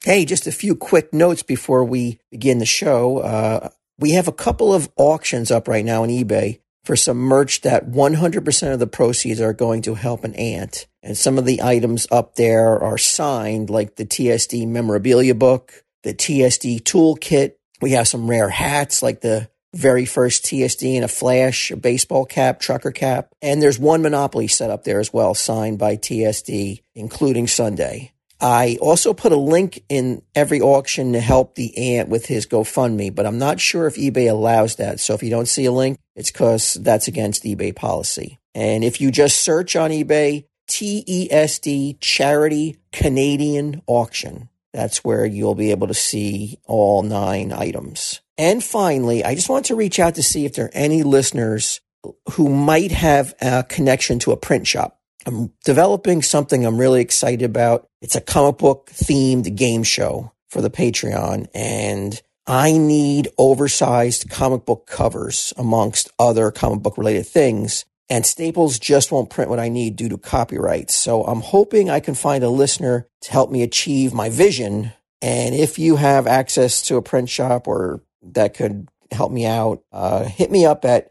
Hey, just a few quick notes before we begin the show. We have a couple of auctions up right now on eBay for some merch that 100% of the proceeds are going to help an aunt. And some of the items up there are signed, like the TSD memorabilia book, the TSD toolkit. We have some rare hats, like the very first TSD in a flash, a baseball cap, trucker cap. And there's one Monopoly set up there as well, signed by TSD, including Sunday. I also put a link in every auction to help the aunt with his GoFundMe, but I'm not sure if eBay allows that. So if you don't see a link, it's because that's against eBay policy. And if you just search on eBay, TESD Charity Canadian Auction, that's where you'll be able to see all 9 items. And finally, I just want to reach out to see if there are any listeners who might have a connection to a print shop. I'm developing something I'm really excited about. It's a comic book themed game show for the Patreon, and I need oversized comic book covers amongst other comic book related things. And Staples just won't print what I need due to copyright. So I'm hoping I can find a listener to help me achieve my vision. And if you have access to a print shop or that could help me out, hit me up at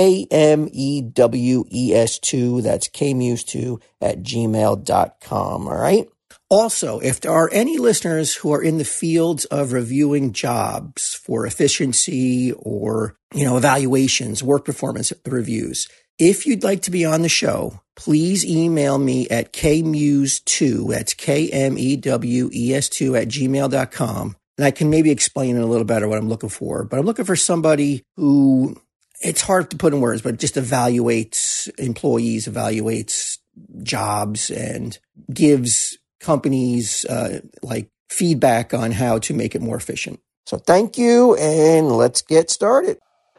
KMEWES2, that's KMuse2 at gmail.com. All right. Also, if there are any listeners who are in the fields of reviewing jobs for efficiency or, evaluations, work performance reviews, if you'd like to be on the show, please email me at KMuse2, that's KMEWES2 at gmail.com. And I can maybe explain it a little better what I'm looking for. But I'm looking for somebody who, it's hard to put in words, but just evaluates employees, evaluates jobs, and gives companies feedback on how to make it more efficient. So thank you, and let's get started.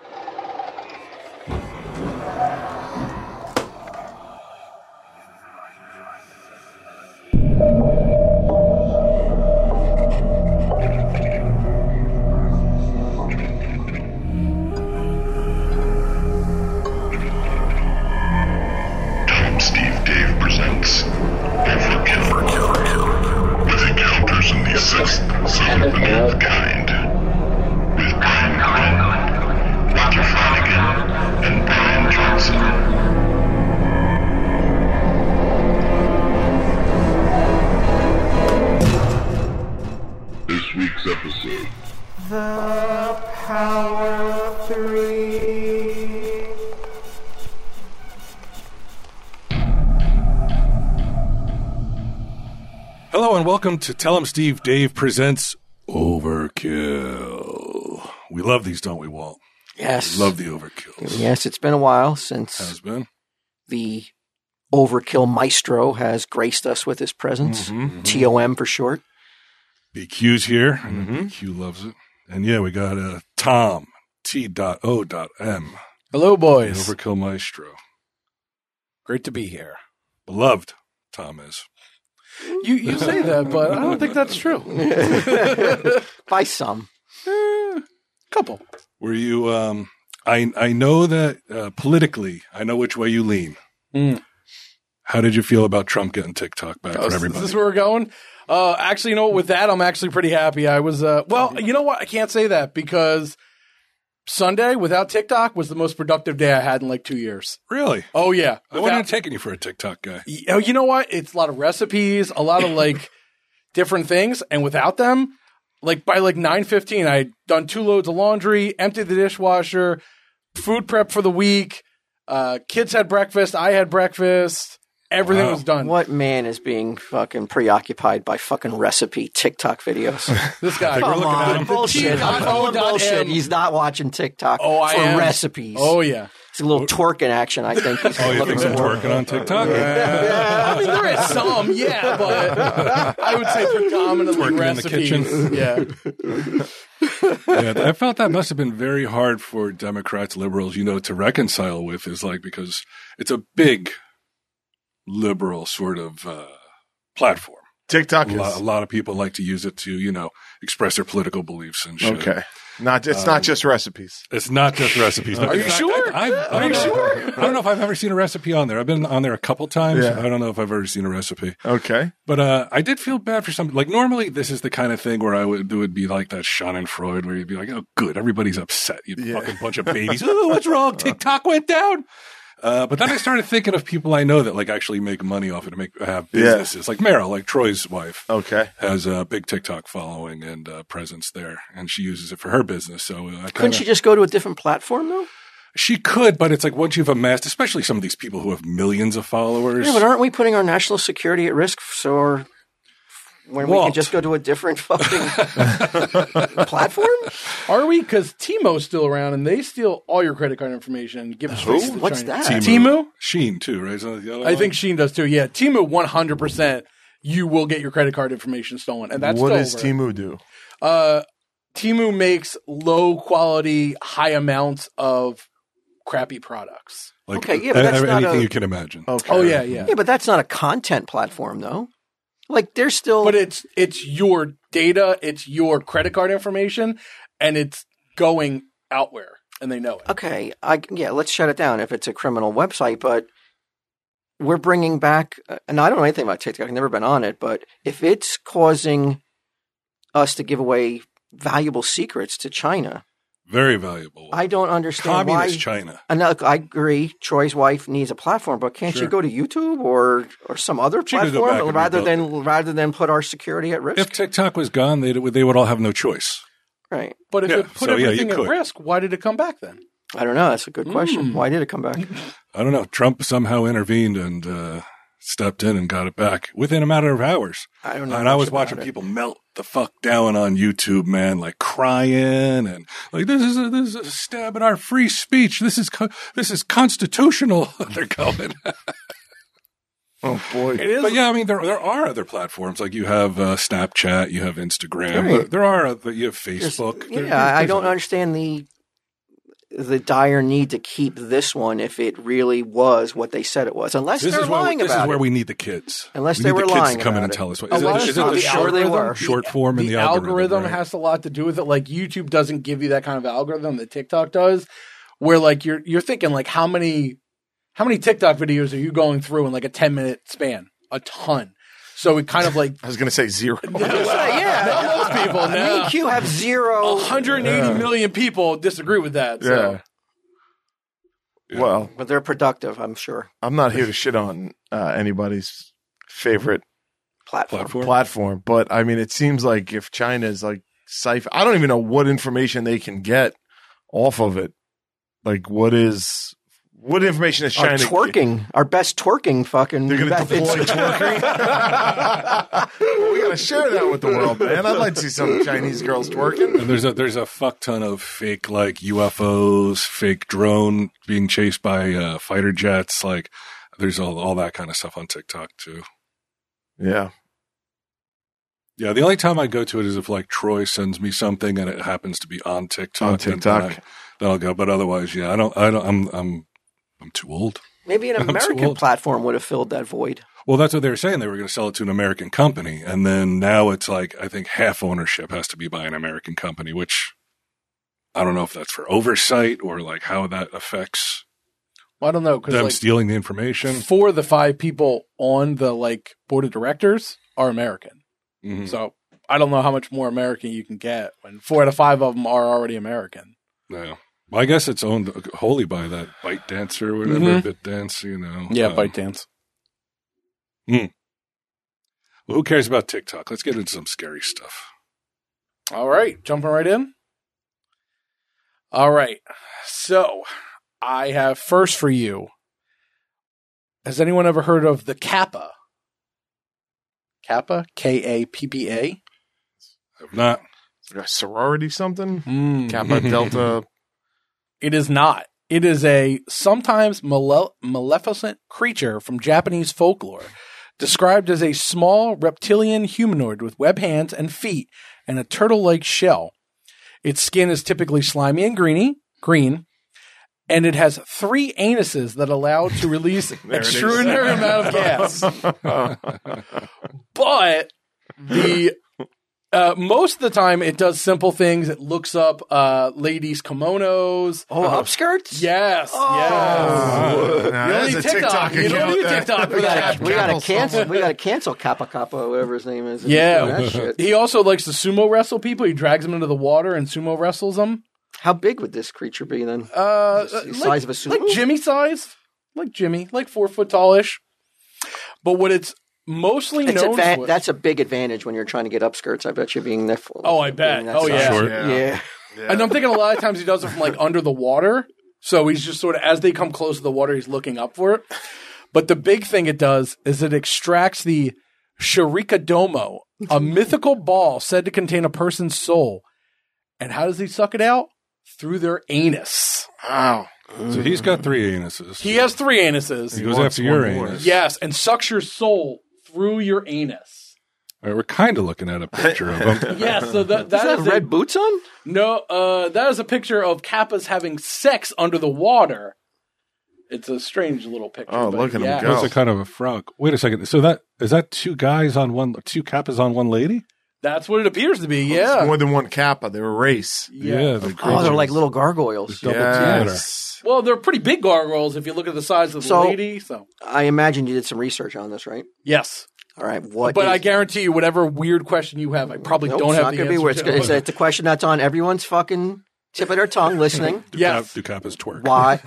Welcome to Tell 'em Steve Dave Presents Overkill. We love these, don't we, Walt? Yes. We love the overkills. Yes, it's been a while since the Overkill Maestro has graced us with his presence. TOM for short. BQ's here. BQ loves it. And yeah, we got Tom, T.O.M. Hello, boys. The Overkill Maestro. Great to be here. Beloved, Tom is. You say that, but I don't think that's true. By some. Couple. Were you, I know that politically, I know which way you lean. How did you feel about Trump getting TikTok back for everybody? Is this where we're going? Actually, with that, I'm actually pretty happy. I was, you know what? I can't say that because Sunday without TikTok was the most productive day I had in like 2 years. Really? Oh, yeah. I wouldn't have taken you for a TikTok guy. You know what? It's a lot of recipes, a lot of like different things. And without them, like by like 9:15, I had done 2 loads of laundry, emptied the dishwasher, food prep for the week. Kids had breakfast. I had breakfast. Everything was done. What man is being fucking preoccupied by fucking recipe TikTok videos? This guy. Come on, bullshit. I'm calling bullshit. He's not watching TikTok for recipes. Oh, yeah. It's a little twerking action, I think. He's you think some twerking on TikTok? Yeah. I mean, there is some, yeah, but I would say predominantly twerking recipes. In the kitchen. Yeah, I felt that must have been very hard for Democrats, liberals, to reconcile with, is like, because it's a big liberal sort of platform. TikTok is a lot of people like to use it to, express their political beliefs and shit. Okay. It's not just recipes. It's not just recipes. Are you sure? Are you sure? I don't know if I've ever seen a recipe on there. I've been on there a couple times. Yeah. I don't know if I've ever seen a recipe. Okay. But I did feel bad for some. Like normally, this is the kind of thing where it would be like that Schadenfreude, where you'd be like, "Oh, good, everybody's upset. You fucking bunch of babies. Oh, what's wrong? TikTok went down." But then I started thinking of people I know that like actually make money off it and have businesses. Like Meryl, like Troy's wife, has a big TikTok following and presence there, and she uses it for her business. So couldn't she just go to a different platform though? She could, but it's like once you've amassed, especially some of these people who have millions of followers. Yeah, but aren't we putting our national security at risk? When we can just go to a different fucking platform? Are we? Because Timo's still around, and they steal all your credit card information and give it straight to the What's Chinese. that? Timo? Shein too, right? I think Shein does too. Yeah, Timo 100%. You will get your credit card information stolen, and that's what still does Temu do? Temu makes low quality, high amounts of crappy products. Like, okay, yeah, but that's not anything you can imagine. Okay. Oh yeah. Yeah, but that's not a content platform though. Like there's still, But it's your data, it's your credit card information, and it's going out where, and they know it. okay. Let's shut it down if it's a criminal website. But we're bringing back, and I don't know anything about TikTok. I've never been on it, but if it's causing us to give away valuable secrets to China, Very valuable. I don't understand Communist why. China. And look, I agree. Troy's wife needs a platform, but can't she go to YouTube or some other She could go back platform and rather than put our security at risk? If TikTok was gone, they would all have no choice. Right. But if it put everything you at could. risk, why did it come back then? I don't know. That's a good question. Why did it come back? I don't know. Trump somehow intervened and stepped in and got it back within a matter of hours. I don't know. And I much was about watching it. people melt the fuck down on YouTube, man, like crying and like this is a stab at our free speech. This is constitutional. They're going. Oh boy. It is. But yeah, I mean, there are other platforms like you have Snapchat, you have Instagram, Right. there are you have Facebook. I don't understand the dire need to keep this one if it really was what they said it was, unless they're lying This about is where it. we need the kids. Unless we they need were the kids lying to come in about and it. tell us what A is lot of it. Is it times the the algorithm- short form in the algorithm right? has a lot to do with it. Like YouTube doesn't give you that kind of algorithm that TikTok does, where like you're thinking like how many TikTok videos are you going through in like a 10-minute span? A ton. So it kind of like I was going to say 0. most people Me now. and Q have zero. 180 million people disagree with that. So. Yeah. Well, But they're productive, I'm sure. I'm not here to shit on anybody's favorite platform, but I mean, it seems like if China is like I don't even know what information they can get off of it. Like, what information is Our China? twerking, our best twerking fucking. They're going to deploy methods. twerking. Well, we got to share that with the world, man. I'd like to see some Chinese girls twerking. And there's a fuck ton of fake like UFOs, fake drone being chased by fighter jets. Like there's all that kind of stuff on TikTok too. Yeah. Yeah, the only time I go to it is if like Troy sends me something and it happens to be on TikTok. On TikTok. Then I'll go. But otherwise, yeah, I'm too old. Maybe an I'm too American old. platform would have filled that void. Well, that's what they were saying. They were going to sell it to an American company. And then now it's like, I think half ownership has to be by an American company, which I don't know if that's for oversight or like how that affects Well, I don't know them because like, stealing the information. 4 of the 5 people on the like board of directors are American. Mhm. So I don't know how much more American you can get when 4 out of 5 of them are already American. Yeah. Well, I guess it's owned wholly by that ByteDance or whatever, Mhm. BitDance, you know. Yeah, ByteDance. Well, who cares about TikTok? Let's get into some scary stuff. All right, jumping right in. All right, so I have first for you. Has anyone ever heard of the Kappa? Kappa, Kappa. If not, A sorority something? Mm. Kappa Delta. It is not. It is a sometimes maleficent creature from Japanese folklore, described as a small reptilian humanoid with web hands and feet and a turtle-like shell. Its skin is typically slimy and green, and it has 3 anuses that allow it to release extraordinary amount of gas. But the Most of the time, it does simple things. It looks up ladies' kimonos. Oh, upskirts? Yes. Yes. Now, You don't that's need a TikTok You don't need account. TikTok for that. We gotta cancel Kappa Kappa, whatever his name is. Yeah. That shit. He also likes to sumo wrestle people. He drags them into the water and sumo wrestles them. How big would this creature be then? The size of a sumo? Like Jimmy size. Like Jimmy. Like 4 foot tallish. But what it's mostly known for... That's a big advantage when you're trying to get upskirts. I bet you being that. Oh, I bet. Oh, yeah. Short. Yeah. And I'm thinking a lot of times he does it from like under the water. So he's just sort of, as they come close to the water, he's looking up for it. But the big thing it does is it extracts the Shirikadomo, a mythical ball said to contain a person's soul. And how does he suck it out? Through their anus. Wow. So he's got 3 anuses. He has 3 anuses. He goes after your anus. Yes, and sucks your soul through your anus. All right, we're kind of looking at a picture of him. Yeah, so that Does is red boots on? No, that is a picture of Kappas having sex under the water. It's a strange little picture. Oh, look at him go. That's a kind of a frog. Wait a second. So is that 2 guys on 2 Kappas on 1 lady? That's what it appears to be, yeah. It's more than 1 Kappa. They're a race. Yeah. They're like little gargoyles. Yes. Well, they're pretty big gargoyles if you look at the size of the lady. So I imagine you did some research on this, right? yes. All right. But I guarantee you, whatever weird question you have, I probably don't have the answer it's not going to be. It's a question that's on everyone's fucking tip of their tongue listening. Yes. Do Kappas twerk? Why?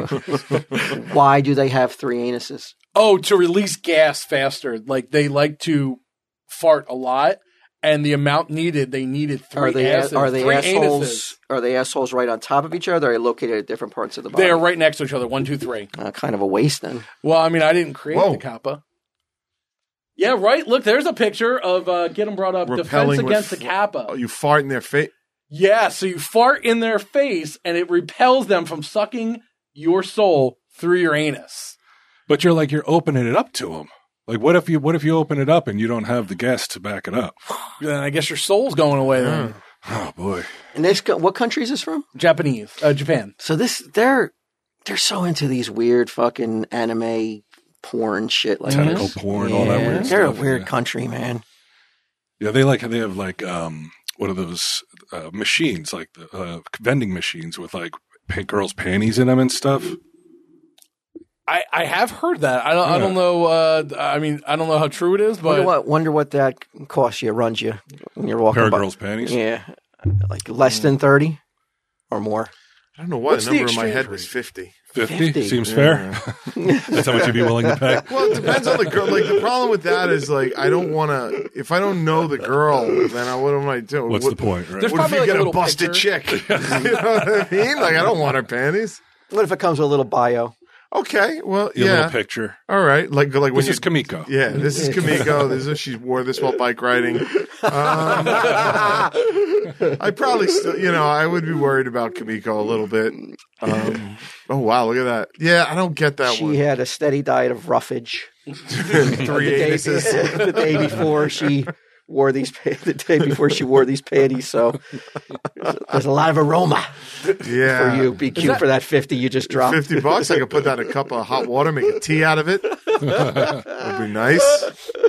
Why do they have 3 anuses? Oh, to release gas faster. Like they like to fart a lot. And the amount needed, they needed 3 asses. Are they 3 assholes? anuses. Are they assholes right on top of each other? Or are they located at different parts of the body? They are right next to each other. 1, 2, 3. Kind of a waste then. Well, I mean, I didn't create the Kappa. Yeah, right. Look, there's a picture of get them brought up. Repelling Defense against the Kappa. Oh, you fart in their face. Yeah, so you fart in their face, and it repels them from sucking your soul through your anus. But you're opening it up to them. Like, what if you open it up and you don't have the gas to back it up? Then I guess your soul's going away then. Oh, boy. And what country is this from? Japan. So they're so into these weird fucking anime porn shit. Like Tentacle porn, all that weird They're stuff. a weird country, man. Yeah, they have what are those machines, like the vending machines with like girls' panties in them and stuff. I have heard that. I don't know. I don't know how true it is, but Wonder what that costs you, runs you when you're walking. Pair of girls' panties. Yeah, like less than 30 or more. I don't know why the number in my head was 50. 50 seems fair. That's how much you'd be willing to pay. Well, it depends on the girl. Like the problem with that is like I don't want to. If I don't know the girl, then what am I doing? What's the point? Right? There's What if probably you like get a busted chick? You know what I mean? Like I don't want her panties. What if it comes with a little bio? Okay, well, Your yeah. little picture. All right, like when This is Kamiko. Yeah, this is Kamiko. She wore this while bike riding. I probably still, I would be worried about Kamiko a little bit. Oh wow, look at that. Yeah, I don't get that one. She had a steady diet of roughage. 3 anuses. The day before she wore these panties, so there's a lot of aroma Yeah. for you. Be cute for that 50 you just dropped. $50, I could put that in a cup of hot water, make a tea out of it. That'd be nice.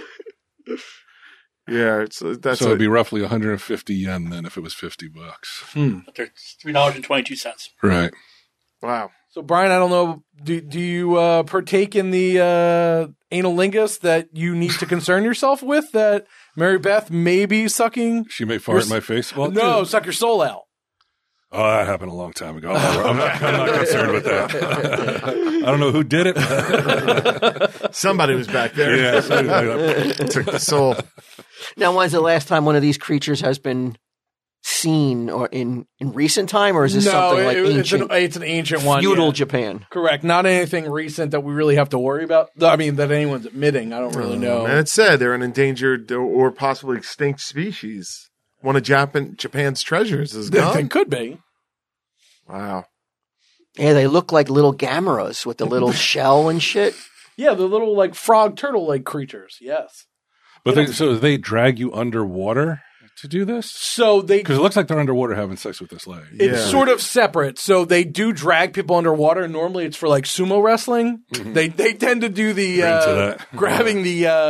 Yeah, it'd be roughly 150 yen then if it was $50. They're $3.22. Right. Wow. So, Brian, I don't know. Do you partake in the analingus that you need to concern yourself with? That Mary Beth may be sucking. She may fart in my face. Well, no, suck your soul out. Oh, that happened a long time ago. I'm not concerned with that. I don't know who did it. Somebody was back there. Yeah, took the soul. Now, when's the last time one of these creatures has been seen, or in recent time, or is this something like ancient? It's an ancient one. Feudal Japan. Correct. Not anything recent that we really have to worry about. I mean, that anyone's admitting. I don't really know. And it said they're an endangered or possibly extinct species. One of Japan's treasures is gone. It could be. Wow. Yeah, they look like little gameras with the little shell and shit. Yeah, the little like frog turtle-like creatures. Yes. But so they drag you underwater to do this? So because it looks like they're underwater having sex with this lady. It's sort of separate. So they do drag people underwater. Normally, it's for like sumo wrestling. Mm-hmm. They tend to do the grabbing the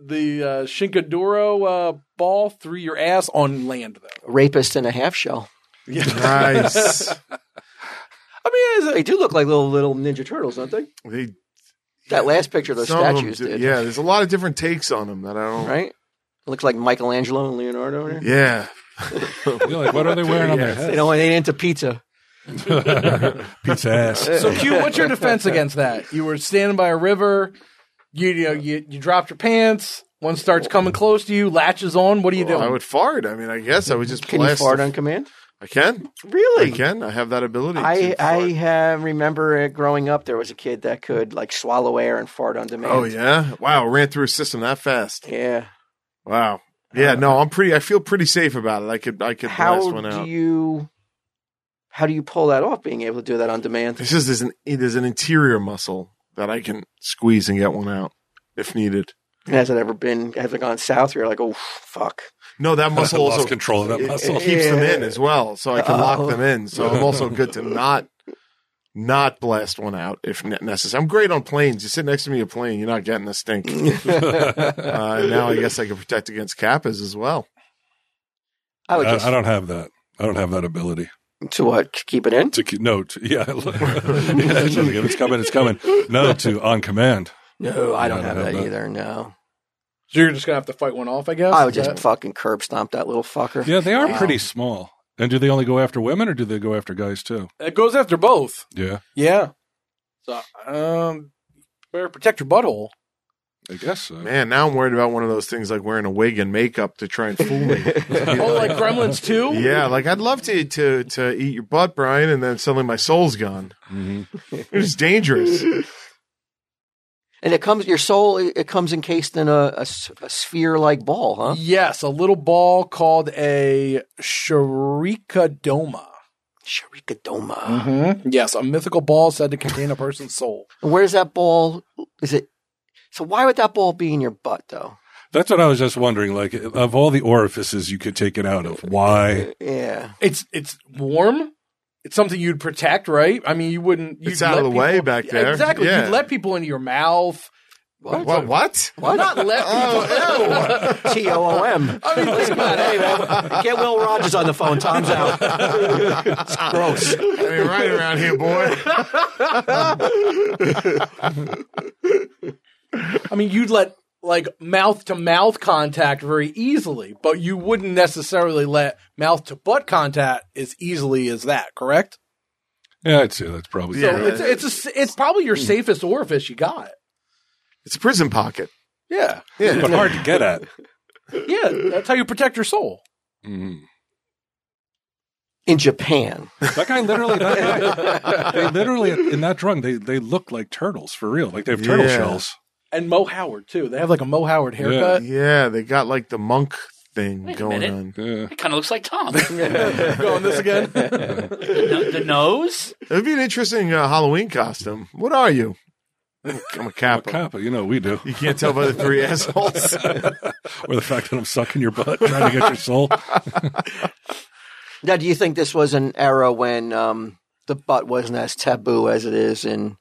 Shinkaduro ball through your ass on land, though. Rapist in a half shell. Yeah. Nice. I mean, they do look like little Ninja Turtles, don't they? That last picture of those statues did. Yeah, there's a lot of different takes on them that I don't. Right? It looks like Michelangelo and Leonardo in there. Yeah. You're like, what are they wearing on their heads? They ain't into pizza. Pizza ass. So, Q, what's your defense against that? You were standing by a river. You dropped your pants. One starts coming close to you, latches on. What are you doing? I would fart. I mean, I guess I would just Can you blast. fart on command? I can. Really? I can. I have that ability. I remember growing up, there was a kid that could like swallow air and fart on demand. Oh yeah! Wow, ran through a system that fast. Yeah. Wow. Yeah. No, I feel pretty safe about it. I could blast one out. How do you pull that off? Being able to do that on demand? It's just there's an interior muscle that I can squeeze and get one out if needed. Has it gone south? You're like, oh fuck. No, that muscle also lost control of that muscle. It keeps them in as well, so I can lock them in. So I'm also good to not blast one out if necessary. I'm great on planes. You sit next to me a plane, you're not getting a stink. Now I guess I can protect against kappas as well. I don't have that. I don't have that ability. To what? Keep it in? It's coming. No, to on command. No, I don't have that either. No. So you're just going to have to fight one off, I guess? I would just fucking curb stomp that little fucker. Yeah, they are pretty small. And do they only go after women or do they go after guys too? It goes after both. Yeah. Yeah. So, better protect your butthole. I guess so. Man, now I'm worried about one of those things like wearing a wig and makeup to try and fool me. Like Gremlins 2? Yeah, like I'd love to eat your butt, Brian, and then suddenly my soul's gone. Mm-hmm. It's dangerous. And your soul comes encased in a sphere-like ball, huh? Yes, a little ball called a Sharikadoma. Sharikadoma. Mm-hmm. Yes, a mythical ball said to contain a person's soul. And where's that ball? So why would that ball be in your butt, though? That's what I was just wondering. Like, of all the orifices you could take it out of, why? Yeah. It's warm. It's something you'd protect, right? I mean, you wouldn't. It's out of the way back there. Exactly. Yeah. You'd let people into your mouth. What? Not let people. TOOM. I mean, think about it. Hey, man, get Will Rogers on the phone. Tom's out. It's gross. I mean, right around here, boy. I mean, you'd let like mouth to mouth contact very easily, but you wouldn't necessarily let mouth to butt contact as easily as that. Correct? Yeah, I'd say that's probably. So it's probably your safest orifice you got. It's a prison pocket. Yeah, but hard to get at. Yeah, that's how you protect your soul. Mm-hmm. In Japan, that guy literally in that drawing they look like turtles for real. Like they have turtle shells. And Mo Howard too. They have like a Mo Howard haircut. Yeah, they got like the monk thing going on. Yeah. It kind of looks like Tom. Go on this again. The nose. It'd be an interesting Halloween costume. What are you? I'm a Kappa. Kappa, we do. You can't tell by the three assholes. Or the fact that I'm sucking your butt trying to get your soul. Now, do you think this was an era when the butt wasn't as taboo as it is in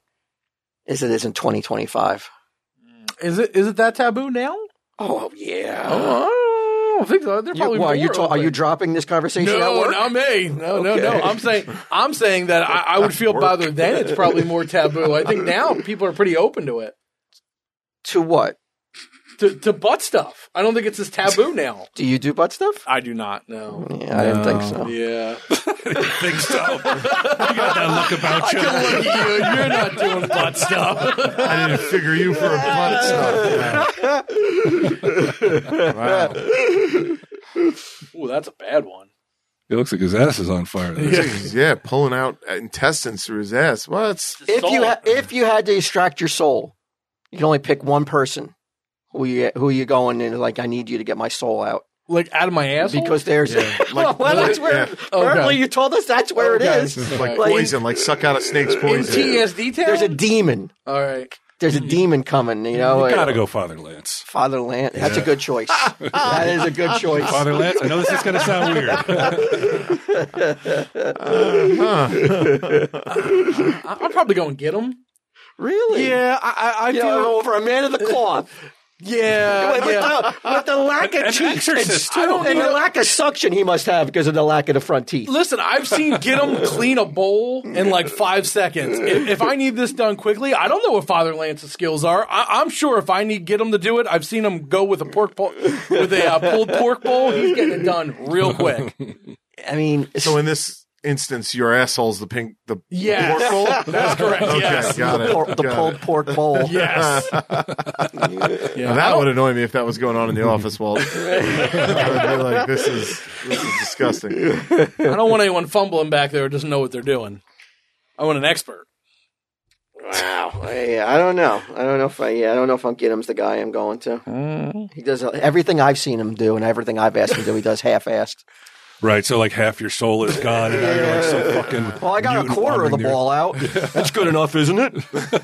2025? Is it that taboo now? Oh yeah. Oh, I don't think so. They're probably more are you dropping this conversation at No, work? not me. No. I'm saying that I would feel bothered then. It's probably more taboo. I think now people are pretty open to it. To what? To butt stuff. I don't think it's as taboo now. Do you do butt stuff? I do not. No. Yeah, I didn't think so. Yeah. I didn't think so. You got that look about you. I can look at you. You're not doing butt stuff. I didn't figure you for a butt stuff. Wow. Ooh, that's a bad one. It looks like his ass is on fire. Yeah, pulling out intestines through his ass. If you had to extract your soul, you can only pick one person. Who you going in? Like, I need you to get my soul out. Like out of my asshole? Because there's that's where apparently you told us that's where it is. It's like poison, like suck out a snake's poison. In TSD town? There's a demon. All right. The's a demon coming, You gotta go Father Lance. Father Lance. That's a good choice. That is a good choice. Father Lance. I know this is gonna sound weird. I'll probably go and get him. Really? Yeah, I feel over a man of the cloth. Yeah, With the lack of teeth. Exorcist, too. And the lack of suction he must have because of the lack of the front teeth. Listen, I've seen get him clean a bowl in like 5 seconds. If I need this done quickly, I don't know what Father Lance's skills are. I'm sure if I need get him to do it, I've seen him go with a pulled pork bowl. He's getting it done real quick. I mean, So in this instance, your asshole's the pork bowl? That's correct. Okay, Yes. got it. the got pulled it. pork bowl. Yes. Now, that would annoy me if that was going on in the office, Walt. I would be like, this is disgusting. I don't want anyone fumbling back there who doesn't know what they're doing. I want an expert. Wow. I don't know. I don't know if Giddim's the guy I'm going to. He does everything I've seen him do and everything I've asked him to do. He does half-assed. Right, so like half your soul is gone, and now you're like so fucking. Well, I got a quarter of the ball out. That's good enough, isn't it?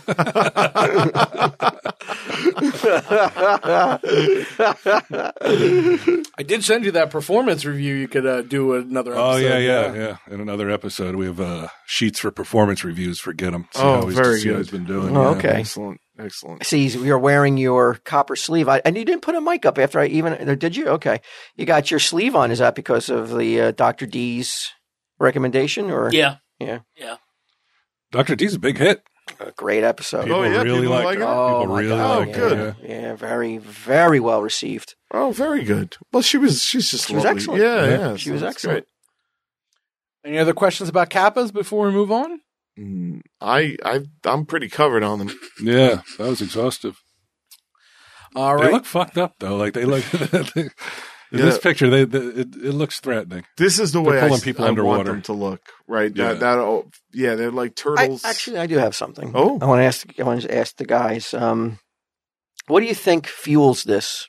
I did send you that performance review. You could do another episode. Oh yeah. In another episode, we have sheets for performance reviews for Get 'em. Very see how good. he's been doing. Oh, yeah. okay. Excellent. See, you're wearing your copper sleeve. And you didn't put a mic up after did you? Okay. You got your sleeve on. Is that because of the Dr. D's recommendation? Or Yeah. Yeah. Dr. D's a big hit. A great episode. People people really like like it? it. Oh, People my really God. like good. it. Yeah, very, very well received. Oh, very good. Well, she's just She was lovely. excellent. Yeah. She was so that's excellent. Any other questions about Kappas before we move on? great. I'm pretty covered on them. Yeah, that was exhaustive. All They right. look fucked up though. Like they look. In this picture, it looks threatening. This is the They're way pulling I people want underwater. them to look, right? Yeah. They're like turtles. I do have something. Oh. I want to ask the guys. What do you think fuels this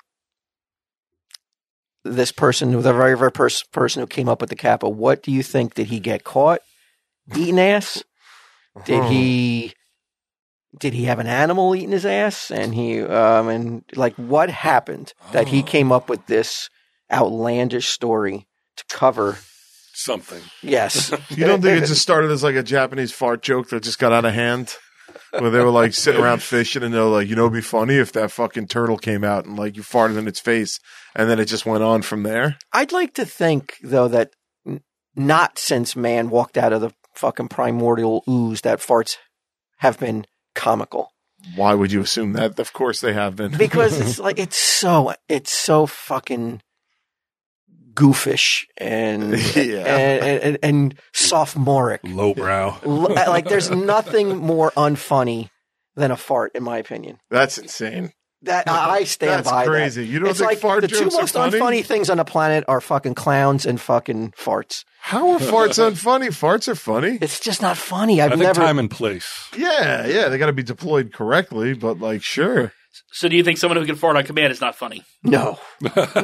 person, the very, very person who came up with the Kappa? What do you think? Did he get caught eating ass? Did he have an animal eating his ass? And what happened that he came up with this outlandish story to cover Something. Yes. You don't think it just started as like a Japanese fart joke that just got out of hand? Where they were like sitting around fishing and they're like, it'd be funny if that fucking turtle came out and like you farted in its face. And then it just went on from there. I'd like to think, though, that not since man walked out of the fucking primordial ooze that farts have been comical. Why would you assume that? Of course they have been. Because it's so fucking goofish and and sophomoric. Lowbrow. Like there's nothing more unfunny than a fart, in my opinion. That's insane. That I stand That's by. crazy. That. You don't it's think like fart the two jokes are most funny? unfunny things on the planet are fucking clowns and fucking farts. How are farts unfunny? Farts are funny. It's just not funny. I think time and place. Yeah. They got to be deployed correctly, but like, sure. So do you think someone who can fart on command is not funny? No. How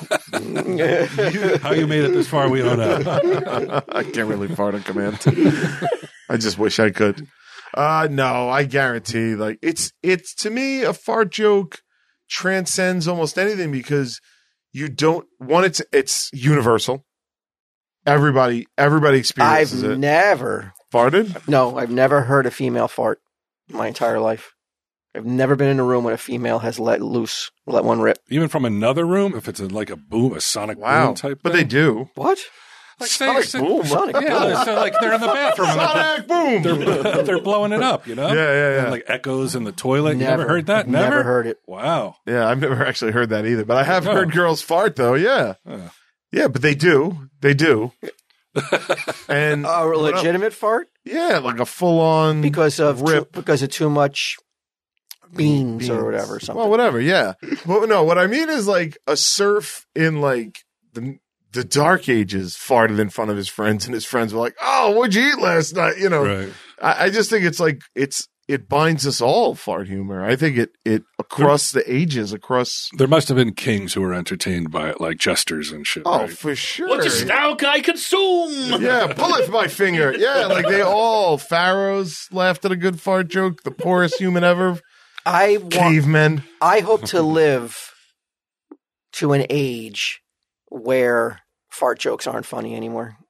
you made it this far, we don't know. I can't really fart on command. I just wish I could. No, I guarantee. Like it's to me a fart joke transcends almost anything because you don't want it's universal. Everybody experiences it. I've never Farted? No, I've never heard a female fart in my entire life. I've never been in a room when a female has let one rip. Even from another room, if it's like a boom, a sonic boom type But thing. they do. What? Like Sonic boom. Sonic boom. Yeah, so like they're in the bathroom Sonic boom! and they're blowing it up, you know? Yeah. And like echoes in the toilet. You Never. never heard that? Never heard it. Wow. Yeah, I've never actually heard that either. But I have heard girls fart though, yeah. Yeah, but they do. They do. And A legitimate fart? yeah, like a full on Because of rip. because of too much beans or whatever. Something. Well, whatever, yeah. Well, no, what I mean is like a serf in like the dark ages farted in front of his friends, and his friends were like, "Oh, what'd you eat last night?" You know. Right. I just think it's like it binds us all, fart humor. I think it across the ages, across. There must have been kings who were entertained by it, like jesters and shit. Oh, right? for sure. What does now I consume? Yeah, pulleth my finger. Yeah, like they all pharaohs laughed at a good fart joke. The poorest human ever. Cavemen. I hope to live to an age where fart jokes aren't funny anymore.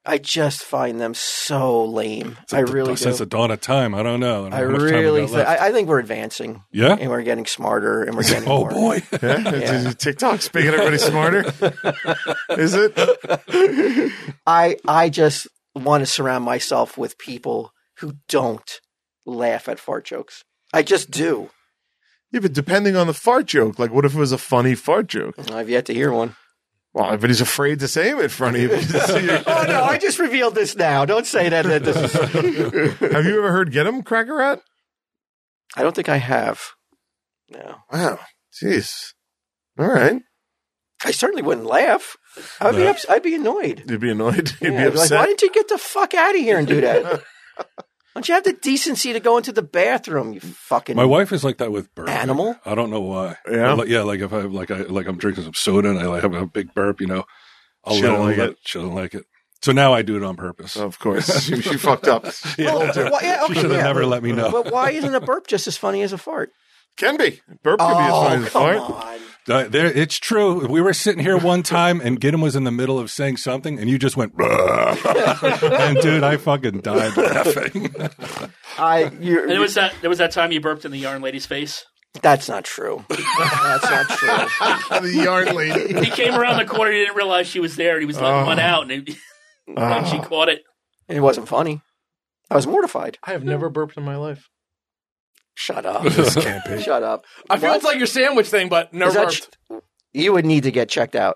I just find them so lame. I really do. Since the dawn of time, I don't know. I really think. I think we're advancing. Yeah, and we're getting smarter, and we're getting more. Boy, yeah. TikTok's making everybody smarter. Is it? I just want to surround myself with people who don't laugh at fart jokes. I just do. Yeah, but depending on the fart joke, like what if it was a funny fart joke? I've yet to hear one. Well, but he's afraid to say him in front of you. Oh, no, I just revealed this now. Don't say that. Have you ever heard Get 'em, Cracker Rat? I don't think I have. No. Wow. Jeez. All right. I certainly wouldn't laugh. I'd be annoyed. You'd be annoyed? You'd be I'd upset? like, why didn't you get the fuck out of here and do that? Don't you have the decency to go into the bathroom, you fucking My wife is like that with burp. animal? I don't know why. Yeah? Like if I'm drinking some soda and I have a big burp, She don't like it. She doesn't like it. So now I do it on purpose. Of course. she fucked up. She should have never let me know. But why isn't a burp just as funny as a fart? Can be. Burp can be as funny as a fart. On. It's true. We were sitting here one time and Gideon was in the middle of saying something and you just went, and dude, I fucking died laughing. And there was that time you burped in the yarn lady's face. That's not true. That's not true. The yarn lady. He came around the corner. He didn't realize she was there. And he was letting one out, and she caught it. It wasn't funny. I was mortified. I have never burped in my life. Shut up. This can't be. Shut up. I feel it's like your sandwich thing, but never burped. You would need to get checked out.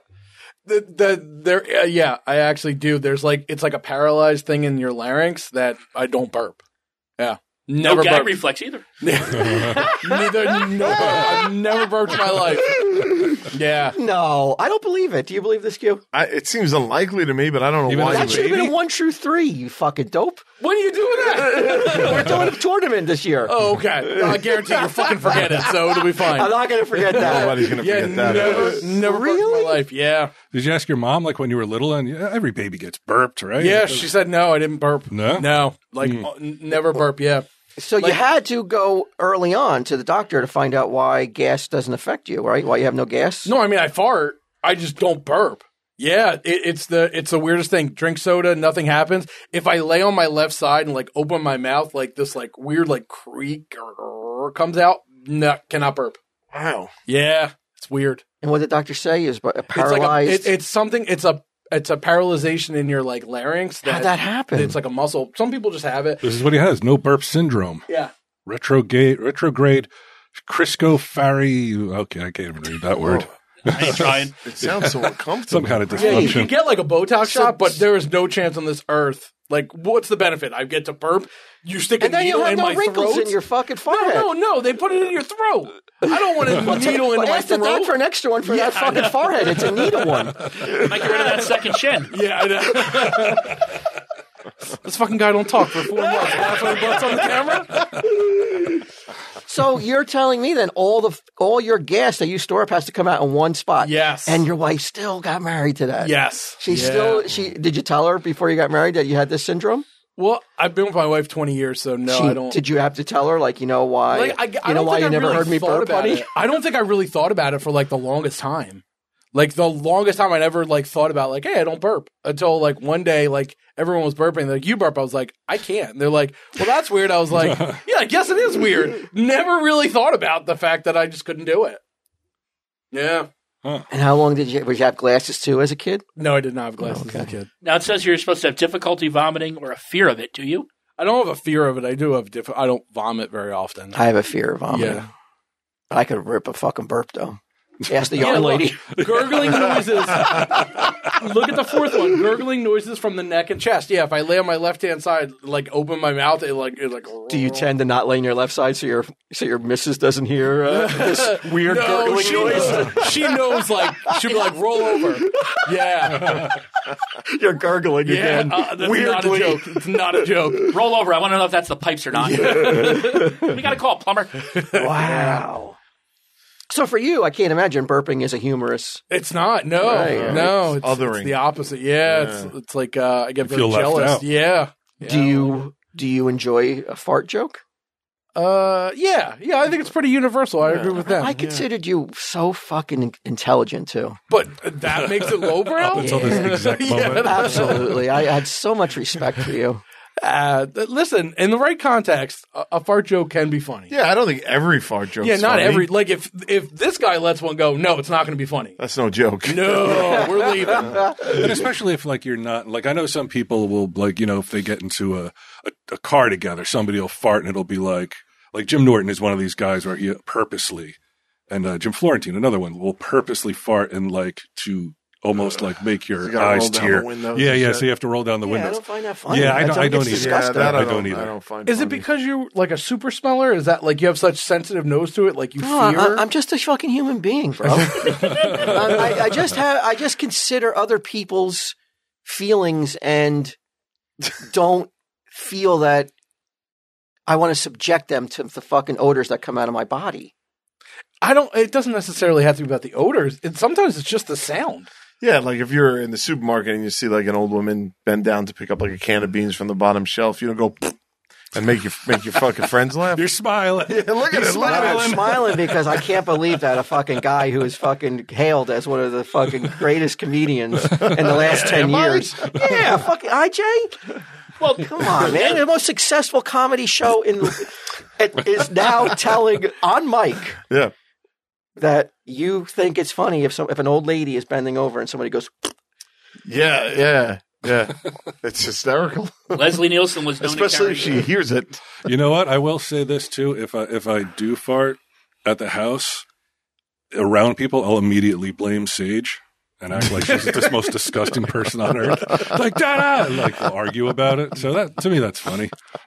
Yeah, I actually do. It's like a paralyzed thing in your larynx that I don't burp. Yeah. No gag reflex either. I've never burped in my life. Yeah. No, I don't believe it. Do you believe this, Q? It seems unlikely to me, but I don't know why. That should have been a 1 True 3, you fucking dope. When are you doing that? We're doing a tournament this year. Oh, okay. I guarantee you'll fucking forget it, so it'll be fine. I'm not going to forget that. Nobody's going to forget that. Never burped in my life. Yeah. Did you ask your mom, like when you were little, and every baby gets burped, right? Yeah, she said no, I didn't burp. No? No. Never burp, yeah. So you had to go early on to the doctor to find out why gas doesn't affect you, right? Why you have no gas? No, I mean, I fart. I just don't burp. Yeah, it's the weirdest thing. Drink soda, nothing happens. If I lay on my left side and open my mouth, this weird creak comes out, no, cannot burp. Wow. Yeah, it's weird. And what did the doctor say? Is paralyzed? It's a paralyzation in your larynx. How'd that happen? It's like a muscle. Some people just have it. This is what he has. No burp syndrome. Yeah. Retrograde Crisco-Fari. Okay, I can't even read that word. I ain't trying. It sounds so uncomfortable. Some kind of dysfunction. Yeah, you can get a Botox shot, but there is no chance on this earth. What's the benefit? I get to burp. You stick a needle in my throat. And then you have no wrinkles in your fucking forehead. No. They put it in your throat. I don't want a needle in my throat. Ask for an extra one for that fucking forehead. It's a needle one. Might get rid of that second chin. Yeah, I know. This fucking guy don't talk for 4 months. That's why he butts on the camera. So you're telling me then all your gas that you store up has to come out in one spot? Yes. And your wife still got married to that? Yes. Did you tell her before you got married that you had this syndrome? Well, I've been with my wife 20 years, so no, I don't. Did you have to tell her, why? You know why you never heard me burp, buddy? I don't think I really thought about it for the longest time. The longest time I never thought about hey, I don't burp until one day everyone was burping. They're you burp. I was I can't. And they're well, that's weird. I was yeah, I guess it is weird. Never really thought about the fact that I just couldn't do it. Yeah. Huh. And how long did you have glasses too as a kid? No, I did not have glasses as a kid. Now it says you're supposed to have difficulty vomiting or a fear of it. Do you? I don't have a fear of it. I do have I don't vomit very often. I have a fear of vomiting. Yeah. I could rip a fucking burp though. Ask the yarn lady. Gurgling noises. Look at the fourth one. Gurgling noises from the neck and chest. Yeah, if I lay on my left hand side, open my mouth, it. Do you tend to not lay on your left side so your missus doesn't hear this weird gurgling noise? She knows. She'll be roll over. Yeah, you're gurgling again. That's weirdly. Not a joke. It's not a joke. Roll over. I want to know if that's the pipes or not. We got to call a plumber. Wow. So for you, I can't imagine burping is a humorous. It's not. No, right. No. It's othering. It's the opposite. Yeah. It's I get very jealous. Yeah. Do you enjoy a fart joke? Yeah, I think it's pretty universal. I agree with them. I considered you so fucking intelligent too. But that makes it lowbrow? Until this exact moment. Absolutely. I had so much respect for you. Listen, in the right context, a fart joke can be funny. Yeah, I don't think every fart joke is not funny. every. Like, if this guy lets one go, no, it's not going to be funny. That's no joke. No, we're leaving. And especially if, like, you're not, like, I know some people will, like, you know, if they get into a car together, somebody will fart and it'll be like Jim Norton is one of these guys where he purposely, and Jim Florentine, another one, will purposely fart and, like, to almost like make your eyes tear. Yeah. So you have to roll down the windows. I don't find that funny. Yeah, I don't either. I don't either. Is it because you're like a super smeller? Is that like you have such sensitive nose to it? Like you fear? I'm just a fucking human being, bro. I just consider other people's feelings and don't feel that I want to subject them to the fucking odors that come out of my body. It doesn't necessarily have to be about the odors. Sometimes it's just the sound. Yeah, like if you're in the supermarket and you see like an old woman bend down to pick up like a can of beans from the bottom shelf, you don't go and make your fucking friends laugh. You're smiling. Yeah, look at it. I'm smiling because I can't believe that a fucking guy who is fucking hailed as one of the fucking greatest comedians in the last 10 years. Yeah, fucking IJ. Well, come on, man. The most successful comedy show is now telling on mic. Yeah. That you think it's funny if an old lady is bending over and somebody goes, yeah, it's hysterical. Leslie Nielsen was known especially if she hears it. You know what? I will say this too: if I do fart at the house around people, I'll immediately blame Sage and act like she's the most disgusting person on earth. Like da-da! And like we'll argue about it. So that to me, that's funny.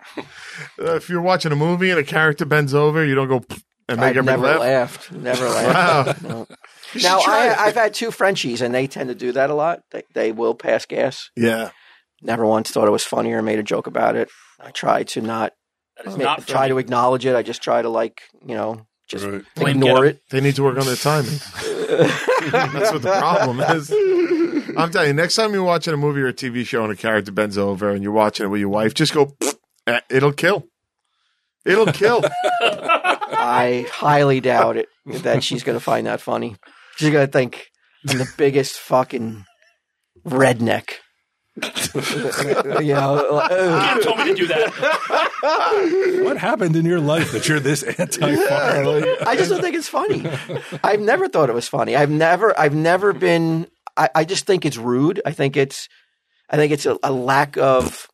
If you're watching a movie and a character bends over, you don't go. And make I've never laugh? Never laughed. No. Now, I've had two Frenchies, and they tend to do that a lot. They will pass gas. Yeah. Never once thought it was funny or made a joke about it. I try to not try to acknowledge it. I just try to just ignore it. They need to work on their timing. That's what the problem is. I'm telling you, next time you're watching a movie or a TV show and a character bends over and you're watching it with your wife, just go, it'll kill. It'll kill. I highly doubt it that she's going to find that funny. She's going to think I'm the biggest fucking redneck. You told me to do that. What happened in your life that you're this anti-fart? I just don't think it's funny. I've never thought it was funny. I've never been. I just think it's rude. I think it's a lack of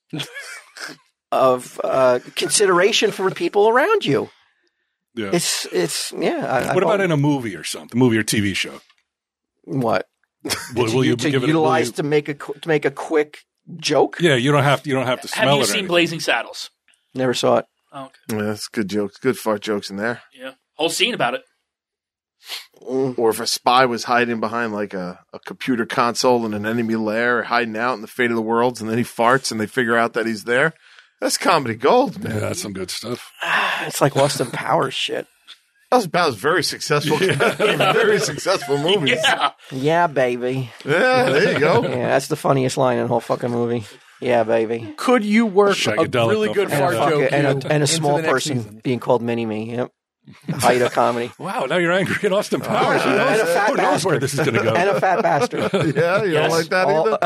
consideration for people around you. Yeah. It's What about in a movie or something? Movie or TV show? What? Will you give utilize it, to make a quick joke? Yeah, you don't have to smell it. Have you seen Blazing Saddles? Never saw it. Oh, okay. Yeah, that's good jokes. Good fart jokes in there. Yeah. Whole scene about it. Or if a spy was hiding behind like a computer console in an enemy lair or hiding out in the fate of the worlds, and then he farts and they figure out that he's there. That's comedy gold, man. Yeah, that's some good stuff. It's like Austin Powers shit. Austin Powers very successful. Very successful movies. Yeah, baby. Yeah, there you go. Yeah, that's the funniest line in the whole fucking movie. Yeah, baby. Could you work a really good fart joke and a small person being called Mini-Me? Yep. Height of comedy. Wow, now you're angry at Austin Powers. And a fat Who knows where this is going to go? And a fat bastard. Yeah, you don't like that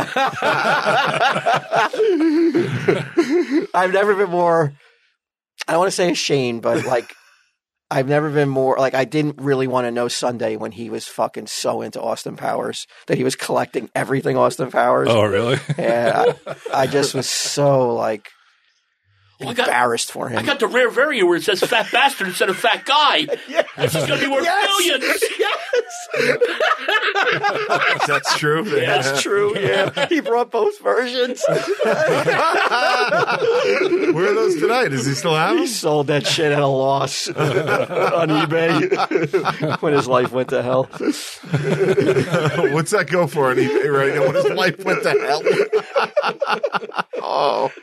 either? I've never been more, I don't want to say ashamed, but like, I've never been more, like, I didn't really want to know Sunday when he was fucking so into Austin Powers that he was collecting everything Austin Powers. Oh, really? Yeah. I just was so, like, embarrassed for him. I got the rare variant where it says fat bastard instead of fat guy. Yes. This is going to be worth millions. Yes. That's true. Yeah, that's true. Yeah. He brought both versions. Where are those tonight? Does he still have them? He sold that shit at a loss on eBay when his life went to hell. What's that go for on eBay right now when his life went to hell? Oh.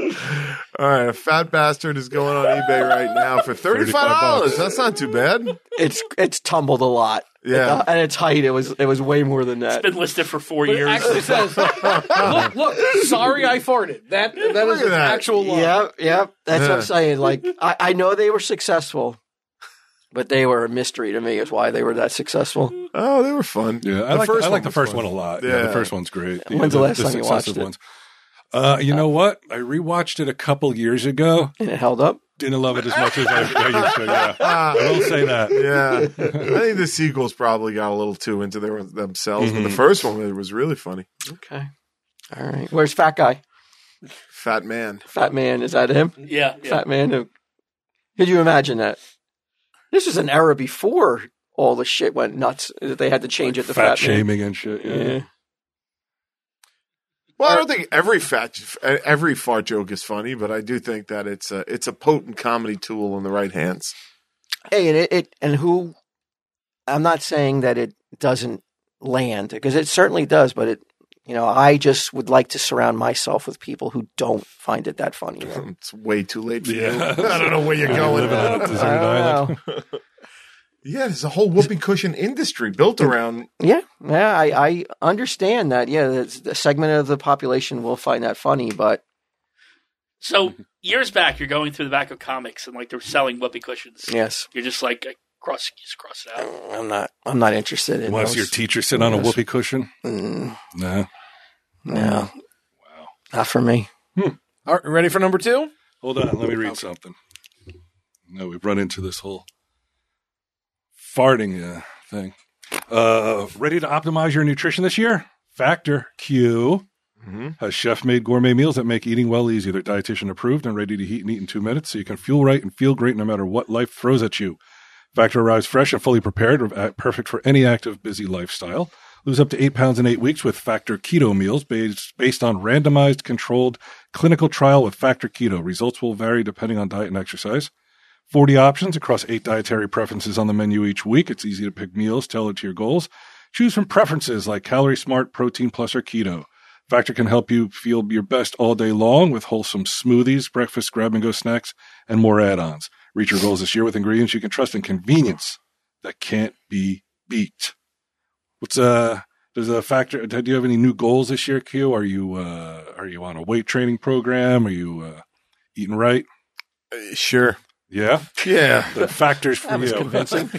All right, a fat bastard is going on eBay right now for $35. That's not too bad. It's tumbled a lot. Yeah, at its height, it was way more than that. It's been listed for 4 years. It actually says, look, sorry I farted. That is an actual line. Yeah, that's what I'm saying. Like, I know they were successful, but they were a mystery to me as why they were that successful. Oh, they were fun. Yeah, I like the first one a lot. Yeah, the first one's great. When's the last time you watched it? You know what? I rewatched it a couple years ago. And it held up? Didn't love it as much as I used to, yeah. I will say that. Yeah. I think the sequels probably got a little too into themselves, but the first one was really funny. Okay. All right. Where's Fat Guy? Fat Man. Fat Man, is that him? Yeah. Fat Man. Could you imagine that? This was an era before all the shit went nuts. They had to change it to Fat shaming Man. And shit, yeah. Well, I don't think every fart joke is funny, but I do think that it's a potent comedy tool in the right hands. Hey, I'm not saying that it doesn't land, because it certainly does, but I just would like to surround myself with people who don't find it that funny. It's way too late for you. I don't know where you're going. I don't know. Yeah, there's a whole whoopee cushion industry built around. Yeah, I understand that. Yeah, the segment of the population will find that funny, but so years back, you're going through the back of comics and like they're selling whoopee cushions. Yes, you're just like cross it out. I'm not interested in. Unless your teacher sit on a whoopee cushion. No. Wow, not for me. All right, ready for number 2? Hold on, let me read something. No, we've run into this whole farting thing. Ready to optimize your nutrition this year? Factor Q has chef-made gourmet meals that make eating well easy. They're dietitian approved and ready to heat and eat in 2 minutes, so you can feel right and feel great no matter what life throws at you. Factor arrives fresh and fully prepared, perfect for any active, busy lifestyle. Lose up to 8 pounds in 8 weeks with Factor Keto meals based on randomized, controlled clinical trial with Factor Keto. Results will vary depending on diet and exercise. 40 options across 8 dietary preferences on the menu each week. It's easy to pick meals tailored to your goals. Choose from preferences like Calorie Smart, Protein Plus, or Keto. Factor can help you feel your best all day long with wholesome smoothies, breakfast grab-and-go snacks, and more add-ons. Reach your goals this year with ingredients you can trust and convenience that can't be beat. Does a Factor? Do you have any new goals this year, Q? Are you on a weight training program? Are you eating right? Sure. Yeah? Yeah. The Factors for you. Convincing.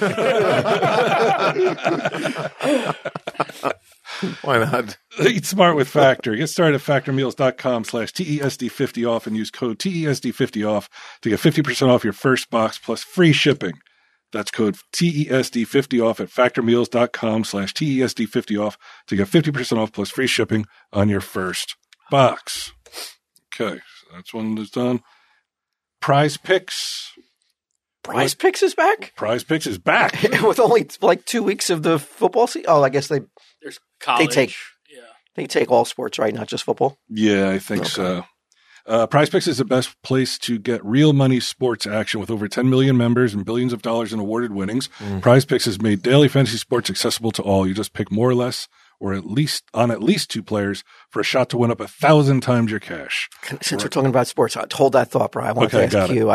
Why not? Eat smart with Factor. Get started at factormeals.com/TESD50 off and use code TESD50 off to get 50% off your first box plus free shipping. That's code TESD50 off at factormeals.com/TESD50 off to get 50% off plus free shipping on your first box. Okay, so that's one that's done. Prize Picks. Prize Picks is back? Prize Picks is back. With only like 2 weeks of the football season? Oh, I guess there's college. They take all sports, right? Not just football? Yeah, I think so. Prize Picks is the best place to get real money sports action with over 10 million members and billions of dollars in awarded winnings. Prize Picks has made daily fantasy sports accessible to all. You just pick more or less or at least 2 players for a shot to win up 1,000 times your cash. Since we're talking about sports, hold that thought, Brian. I want to ask you.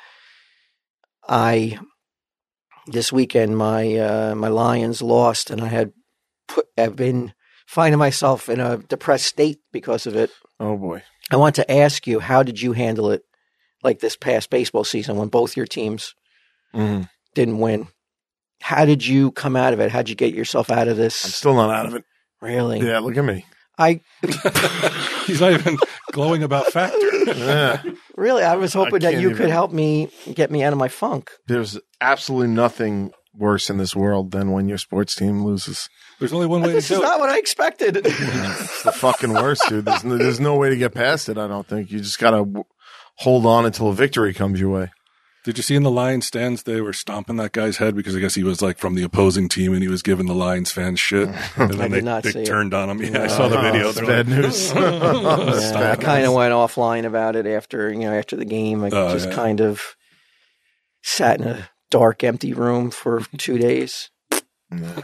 This weekend my Lions lost, and I've been finding myself in a depressed state because of it. Oh boy! I want to ask you, how did you handle it, like this past baseball season when both your teams didn't win? How did you come out of it? How'd you get yourself out of this? I'm still not out of it. Really? Yeah, look at me. He's not even glowing about Factor. Yeah. Really, I was hoping that you could help me get me out of my funk. There's absolutely nothing worse in this world than when your sports team loses. There's only one way to do it. This is not what I expected. It's the fucking worst, dude. There's no way to get past it, I don't think. You just got to hold on until a victory comes your way. Did you see in the Lions stands they were stomping that guy's head because I guess he was like from the opposing team and he was giving the Lions fans shit. And then they turned on him. Yeah, I saw the video. It's bad news. I kind of went offline about it after the game. I kind of sat in a dark, empty room for 2 days. Yeah.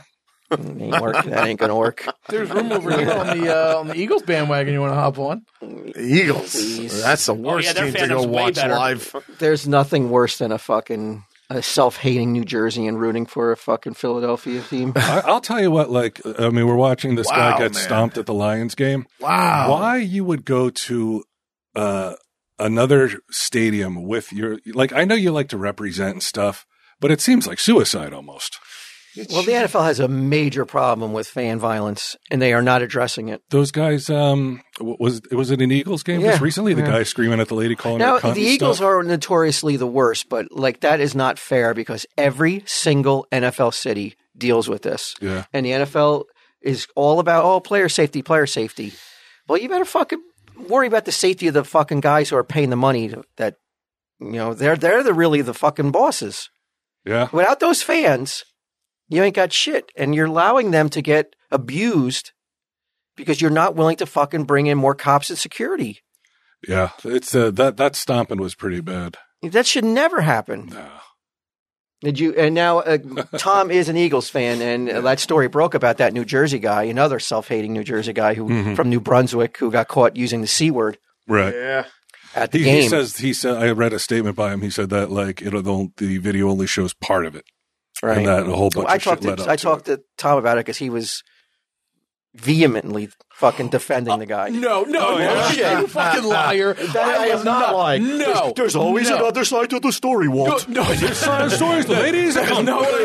That ain't gonna work. There's room over here on the Eagles bandwagon. You want to hop on? The Eagles. Please. That's the worst team to go watch live. There's nothing worse than a self-hating New Jersey and rooting for a fucking Philadelphia team. I'll tell you what, we're watching this guy get stomped at the Lions game. Wow. Why you would go to another stadium with I know you like to represent and stuff, but it seems like suicide almost. Well, the NFL has a major problem with fan violence, and they are not addressing it. Those guys, was it an Eagles game just recently? The guy screaming at the lady calling her cunt. The Eagles stuff? are notoriously the worst, but that is not fair because every single NFL city deals with this. Yeah. And the NFL is all about, player safety. Well, you better fucking worry about the safety of the fucking guys who are paying the money that, they're really the fucking bosses. Yeah. Without those fans, you ain't got shit. And you're allowing them to get abused because you're not willing to fucking bring in more cops and security. Yeah. It's that stomping was pretty bad. That should never happen. No. And now Tom is an Eagles fan, and that story broke about that New Jersey guy, another self-hating New Jersey guy from New Brunswick who got caught using the C word. Right. Yeah. At the game. He said I read a statement by him. He said that the video only shows part of it. Right. And that a whole bunch of shit led up to I talked to Tom about it because he was vehemently fucking defending the guy. No, shit, you fucking liar. I am not lying. No. There's always another side to the story, Walt. No, there's stories, the ladies. No, what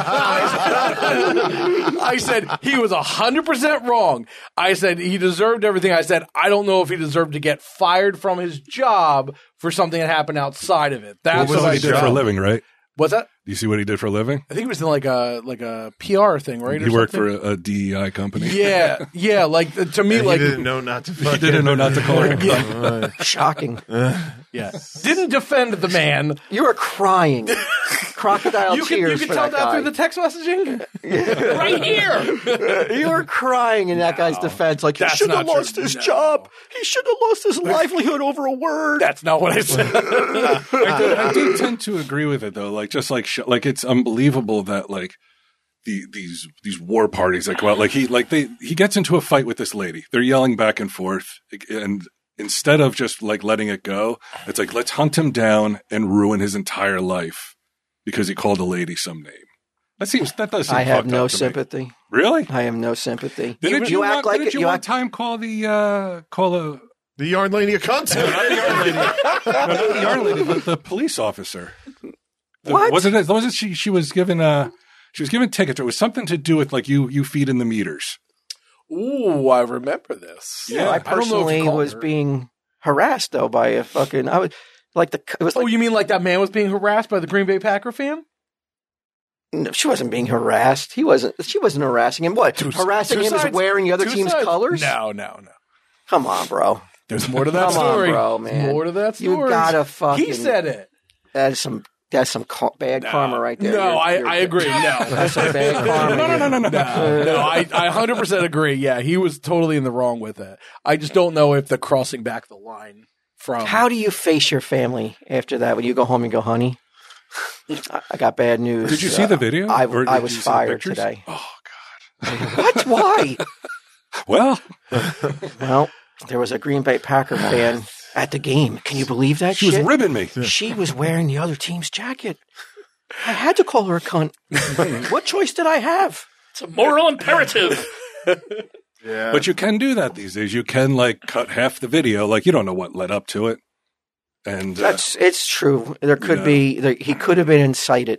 I said he was 100% wrong. I said he deserved everything. I said, I don't know if he deserved to get fired from his job for something that happened outside of it. That's what he did for a living, right? What's that? Do you see what he did for a living? I think it was in like a PR thing, right? He worked for a DEI company. Yeah. To me, he didn't know not to. He didn't know not to call her a cunt. Shocking. Yeah. Didn't defend the man. You were crying. Crocodile tears. You can tell that through the text messaging. Right here. You were crying in that guy's defense. Like, he should have lost his job. He should have lost his livelihood over a word. That's not what I said. I do tend to agree with it, though. It's unbelievable that these war parties that go out. He gets into a fight with this lady. They're yelling back and forth, and instead of just letting it go, it's like, let's hunt him down and ruin his entire life because he called a lady some name. That does seem I have no fucked up to sympathy. Me. Really? I have no sympathy. Didn't you one time call the yarn lady a cunt? The yarn lady, the police officer. What? Wasn't she was given tickets. It was something to do with you feed in the meters. Ooh, I remember this. Yeah, I personally was being harassed though by a fucking. I was you mean like that man was being harassed by the Green Bay Packer fan? No, she wasn't being harassed. She wasn't harassing him. What? Harassing him is wearing the other team's colors? No. Come on, bro. There's more to that story. Come on, bro, man. More to that story. You gotta fucking. He said it. That's some bad karma right there. No, I agree. No. That's some bad karma. No, I 100% agree. Yeah, he was totally in the wrong with it. I just don't know if the crossing back the line from. How do you face your family after that when you go home and go, honey? I got bad news. Did you see the video? I was fired today. Oh, God. What? Why? Well, there was a Green Bay Packer fan at the game. Can you believe that She was ribbing me. She was wearing the other team's jacket. I had to call her a cunt. What choice did I have? It's a moral imperative. Yeah. But you can do that these days. You can cut half the video. You don't know what led up to it. And it's true. There could be he could have been incited.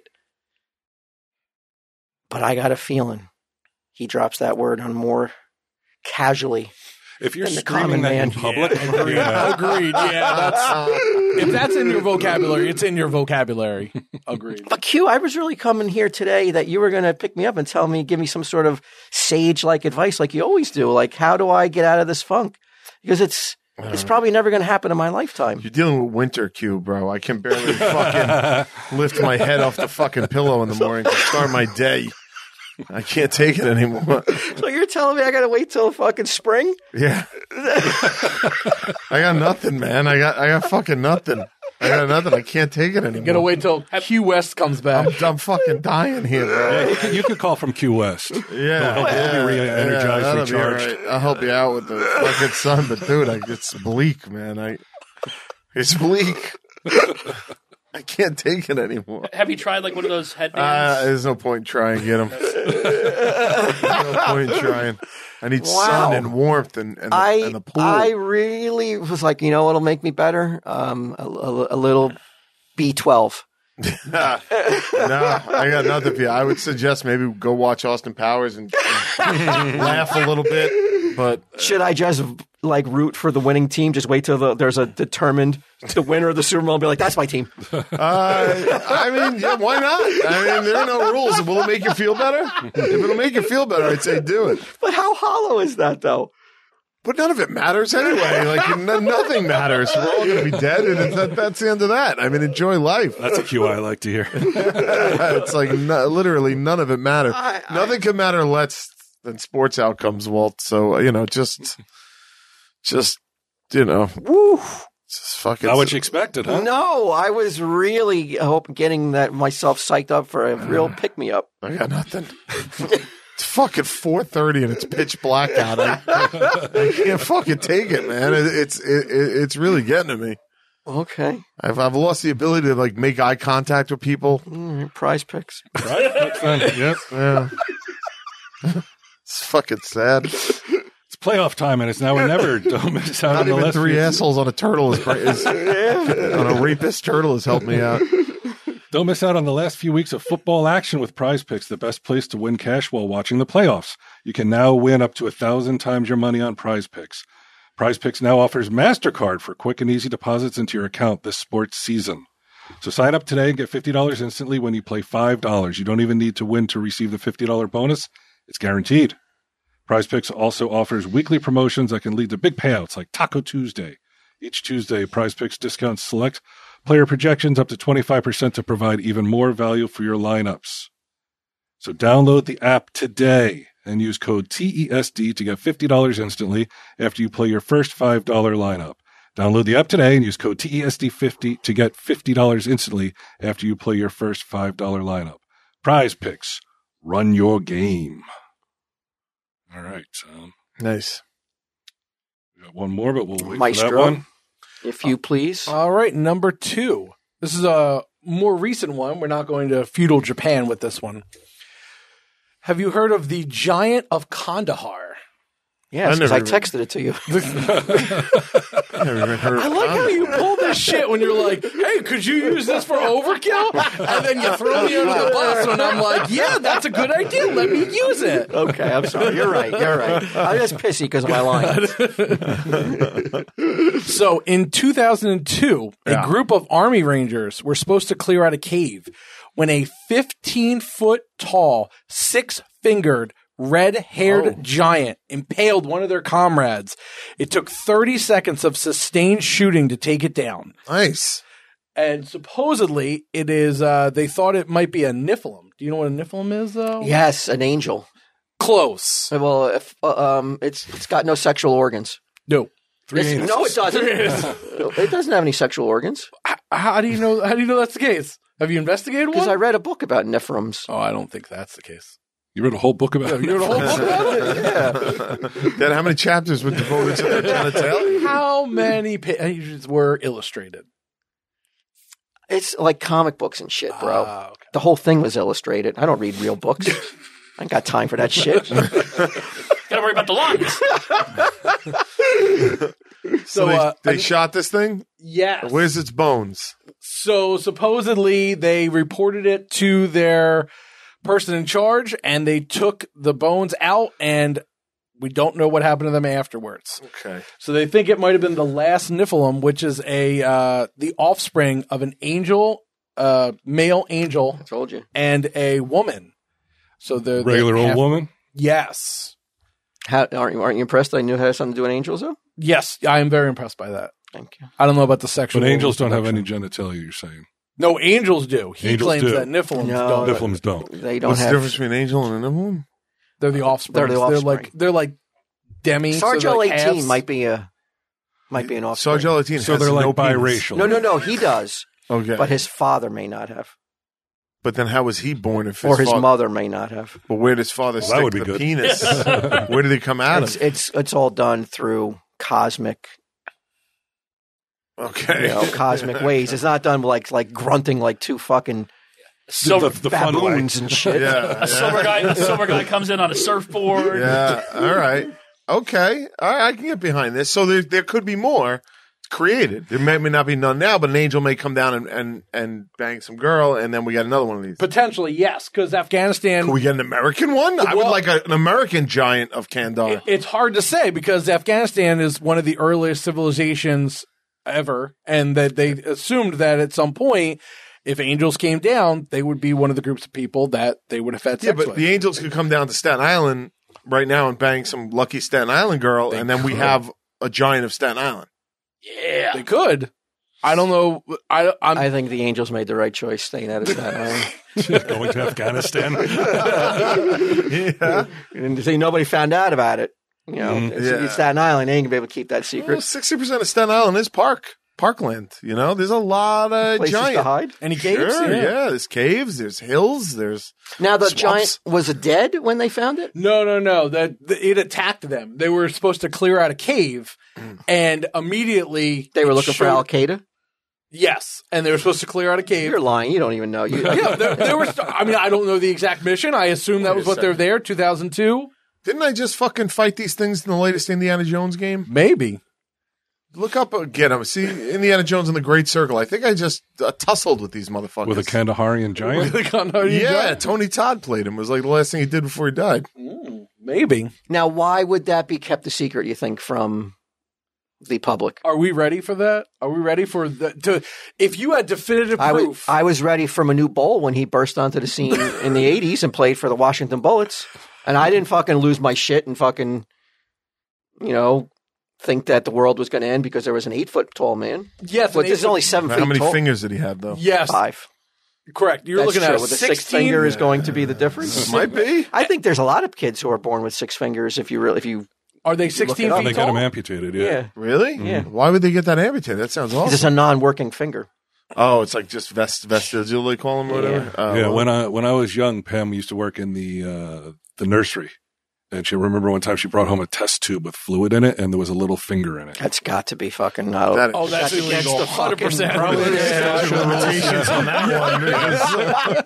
But I got a feeling he drops that word on more casually. If you're than the screaming common that man. in public, Agreed. Yeah, if that's in your vocabulary, it's in your vocabulary. Agreed. But Q, I was really coming here today that you were going to pick me up and give me some sort of sage-like advice like you always do. How do I get out of this funk? Because it's probably never going to happen in my lifetime. You're dealing with winter, Q, bro. I can barely fucking lift my head off the fucking pillow in the morning to start my day. I can't take it anymore. So you're telling me I got to wait till fucking spring? Yeah. I got nothing, man. I got fucking nothing. I got nothing. I can't take it anymore. You gotta wait till Q West comes back. I'm fucking dying here, bro. Yeah, you could call from Q West. Yeah, Help you re-energize, recharge. Right. I'll help you out with the fucking sun, but dude, it's bleak, man. It's bleak. I can't take it anymore. Have you tried like one of those headbands? There's no point in trying to get them. No point in trying. I need sun and warmth and the pool. I really was like, you know what'll make me better? A little B12. No, I got nothing for you. I would suggest maybe go watch Austin Powers and laugh a little bit. But should I just like root for the winning team? Just wait till there's a determined the winner of the Super Bowl and be like, that's my team. I mean, yeah, why not? I mean, there are no rules. Will it make you feel better? If it'll make you feel better, I'd say do it. But how hollow is that, though? But none of it matters anyway. Like nothing matters. We're all going to be dead, and that's the end of that. I mean, enjoy life. That's a cue I like to hear. It's like literally none of it matters. Nothing can matter less than sports outcomes, Walt. So just woo. Just fucking. Not what you expected, huh? No, I was really getting myself psyched up for a real pick me up. I got nothing. It's fucking 4:30 and it's pitch black out. I can't fucking take it, man. It's really getting to me. Okay, I've lost the ability to like make eye contact with people. Prize picks, right? That's fun. Yep. Yeah. It's fucking sad. It's playoff time, and it's now or never. Don't miss out Not on the even last 3 assholes on a turtle on a rapist turtle has helped me out. Don't miss out on the last few weeks of football action with Prize Picks, the best place to win cash while watching the playoffs. You can now win up to 1,000 times your money on Prize Picks. Prize Picks now offers MasterCard for quick and easy deposits into your account this sports season. So sign up today and get $50 instantly when you play $5. You don't even need to win to receive the $50 bonus. It's guaranteed. Prize Picks also offers weekly promotions that can lead to big payouts like Taco Tuesday. Each Tuesday, Prize Picks discounts select player projections up to 25% to provide even more value for your lineups. So download the app today and use code TESD to get $50 instantly after you play your first $5 lineup. Download the app today and use code TESD50 to get $50 instantly after you play your first $5 lineup. Prize Picks. Run your game. All right. Nice. We got one more, but we'll wait Maestro, for that one. If you please. All right, number 2. This is a more recent one. We're not going to feudal Japan with this one. Have you heard of the Giant of Kandahar? Yes, because I texted it to you. I never even heard of I like how you pull this shit when you're like, hey, could you use this for overkill? And then you throw me under the bus, and I'm like, yeah, that's a good idea. Let me use it. Okay, I'm sorry. You're right. I'm just pissy because of my line. So in 2002, a group of Army Rangers were supposed to clear out a cave when a 15-foot tall, 6-fingered, red-haired giant impaled one of their comrades. It took 30 seconds of sustained shooting to take it down. Nice. And supposedly, it is, they thought it might be a Nephilim. Do you know what a Nephilim is, though? Yes, an angel. Close. Well, if it's got no sexual organs. No. No, it doesn't. It doesn't have any sexual organs. How do you know that's the case? Have you investigated one? Because I read a book about Nephilims. Oh, I don't think that's the case. You read a whole book about it? You read a whole book about it? Yeah. Then how many chapters were devoted to their genitalia? How many pages were illustrated? It's like comic books and shit, bro. Okay. The whole thing was illustrated. I don't read real books. I ain't got time for that shit. Gotta worry about the lines. So they shot this thing? Yes. Where's its bones? So supposedly they reported it to their person in charge, and they took the bones out, and we don't know what happened to them afterwards. Okay. So they think it might have been the last Nephilim, which is the offspring of an angel, male angel, I told you. and a woman. So the Regular old woman? Yes. Aren't you impressed that I knew it had something to do with angels, though? Yes, I am very impressed by that. Thank you. I don't know about the sexual. But angels don't have any genitalia, you're saying? No, angels do. He Angels claims do. that Nephilims No. don't. Nephilims don't. They don't What's the have. difference between an angel and a Nephilim? They're the offspring. They're the offspring. They're like demi. Sargel so they're like 18 halves. might be a. might be an offspring. Sargentine So has they're like no penis. biracial. No. He does, Okay. but his father may not have, But then how was he born if or his father, mother may not have. But where does father that stick would be the good. penis? Where did he come out of? It's all done through cosmic, Okay. cosmic ways. It's not done like grunting like two fucking Silver, The fun way. baboons and shit. Yeah. silver guy comes in on a surfboard. Yeah. All right. Okay. All right. I can get behind this. So there could be more created. There may not be none now, but an angel may come down and bang some girl, and then we got another one of these. Potentially, yes, because Afghanistan. Can we get an American one? I would Well- like an American giant of Kandar. It's hard to say because Afghanistan is one of the earliest civilizations ever, and that they assumed that at some point, if angels came down, they would be one of the groups of people that they would have had Yeah, sex but with. the angels could come down to Staten Island right now and bang some lucky Staten Island girl, and then we have a giant of Staten Island. Yeah. They could. I don't know. I think the Angels made the right choice staying out of Staten Island. Going to Afghanistan. Yeah. And say nobody found out about it. It's Staten Island. They ain't gonna be able to keep that Well, secret. 60% of Staten Island is parkland. There's a lot of Places giant. to hide. Any caves? Sure, yeah. There's caves, there's hills, there's Now the Swamps. giant was it dead when they found it? No. That it attacked them. They were supposed to clear out a cave, and immediately They were looking for Al Qaeda. Yes, and they were supposed to clear out a cave. You're lying. You don't even know. Yeah, there was. I mean, I don't know the exact mission. I assume that Wait was a what they're second. there. 2002, Didn't I just fucking fight these things in the latest Indiana Jones game? maybe. Look up again. See Indiana Jones in the Great Circle. I think I just tussled with these motherfuckers. With a Kandaharian giant. Yeah, Tony Todd played him. It was like the last thing he did before he died. Maybe. Now, why would that be kept a secret? You think from the public? Are we ready for that? Are we ready for if you had definitive proof? I was ready from a new bowl when he burst onto the scene in the 80s and played for the Washington Bullets. And I didn't fucking lose my shit and fucking, think that the world was going to end because there was an 8-foot tall man. yes, But an this is only 7 feet How many tall. fingers did he have, though? yes, 5. correct. You're That's looking true. at a With the 16 sixth finger is going to be the difference. It might be. I think there's a lot of kids who are born with 6 fingers. If you Are they 16 up. feet They get tall? them amputated, yeah. yeah, Really? Yeah. Why would they get that amputated? That sounds it's awesome. a non-working finger. Oh, it's like just vestigial, they call them, or whatever. Oh, Yeah, well. when I was young, Pam used to work in the nursery. And she remember one time she brought home a test tube with fluid in it, and there was a little finger in it. That's got to be fucking not. That- Oh, that's against illegal. the fucking 100%. Statute of limitations on that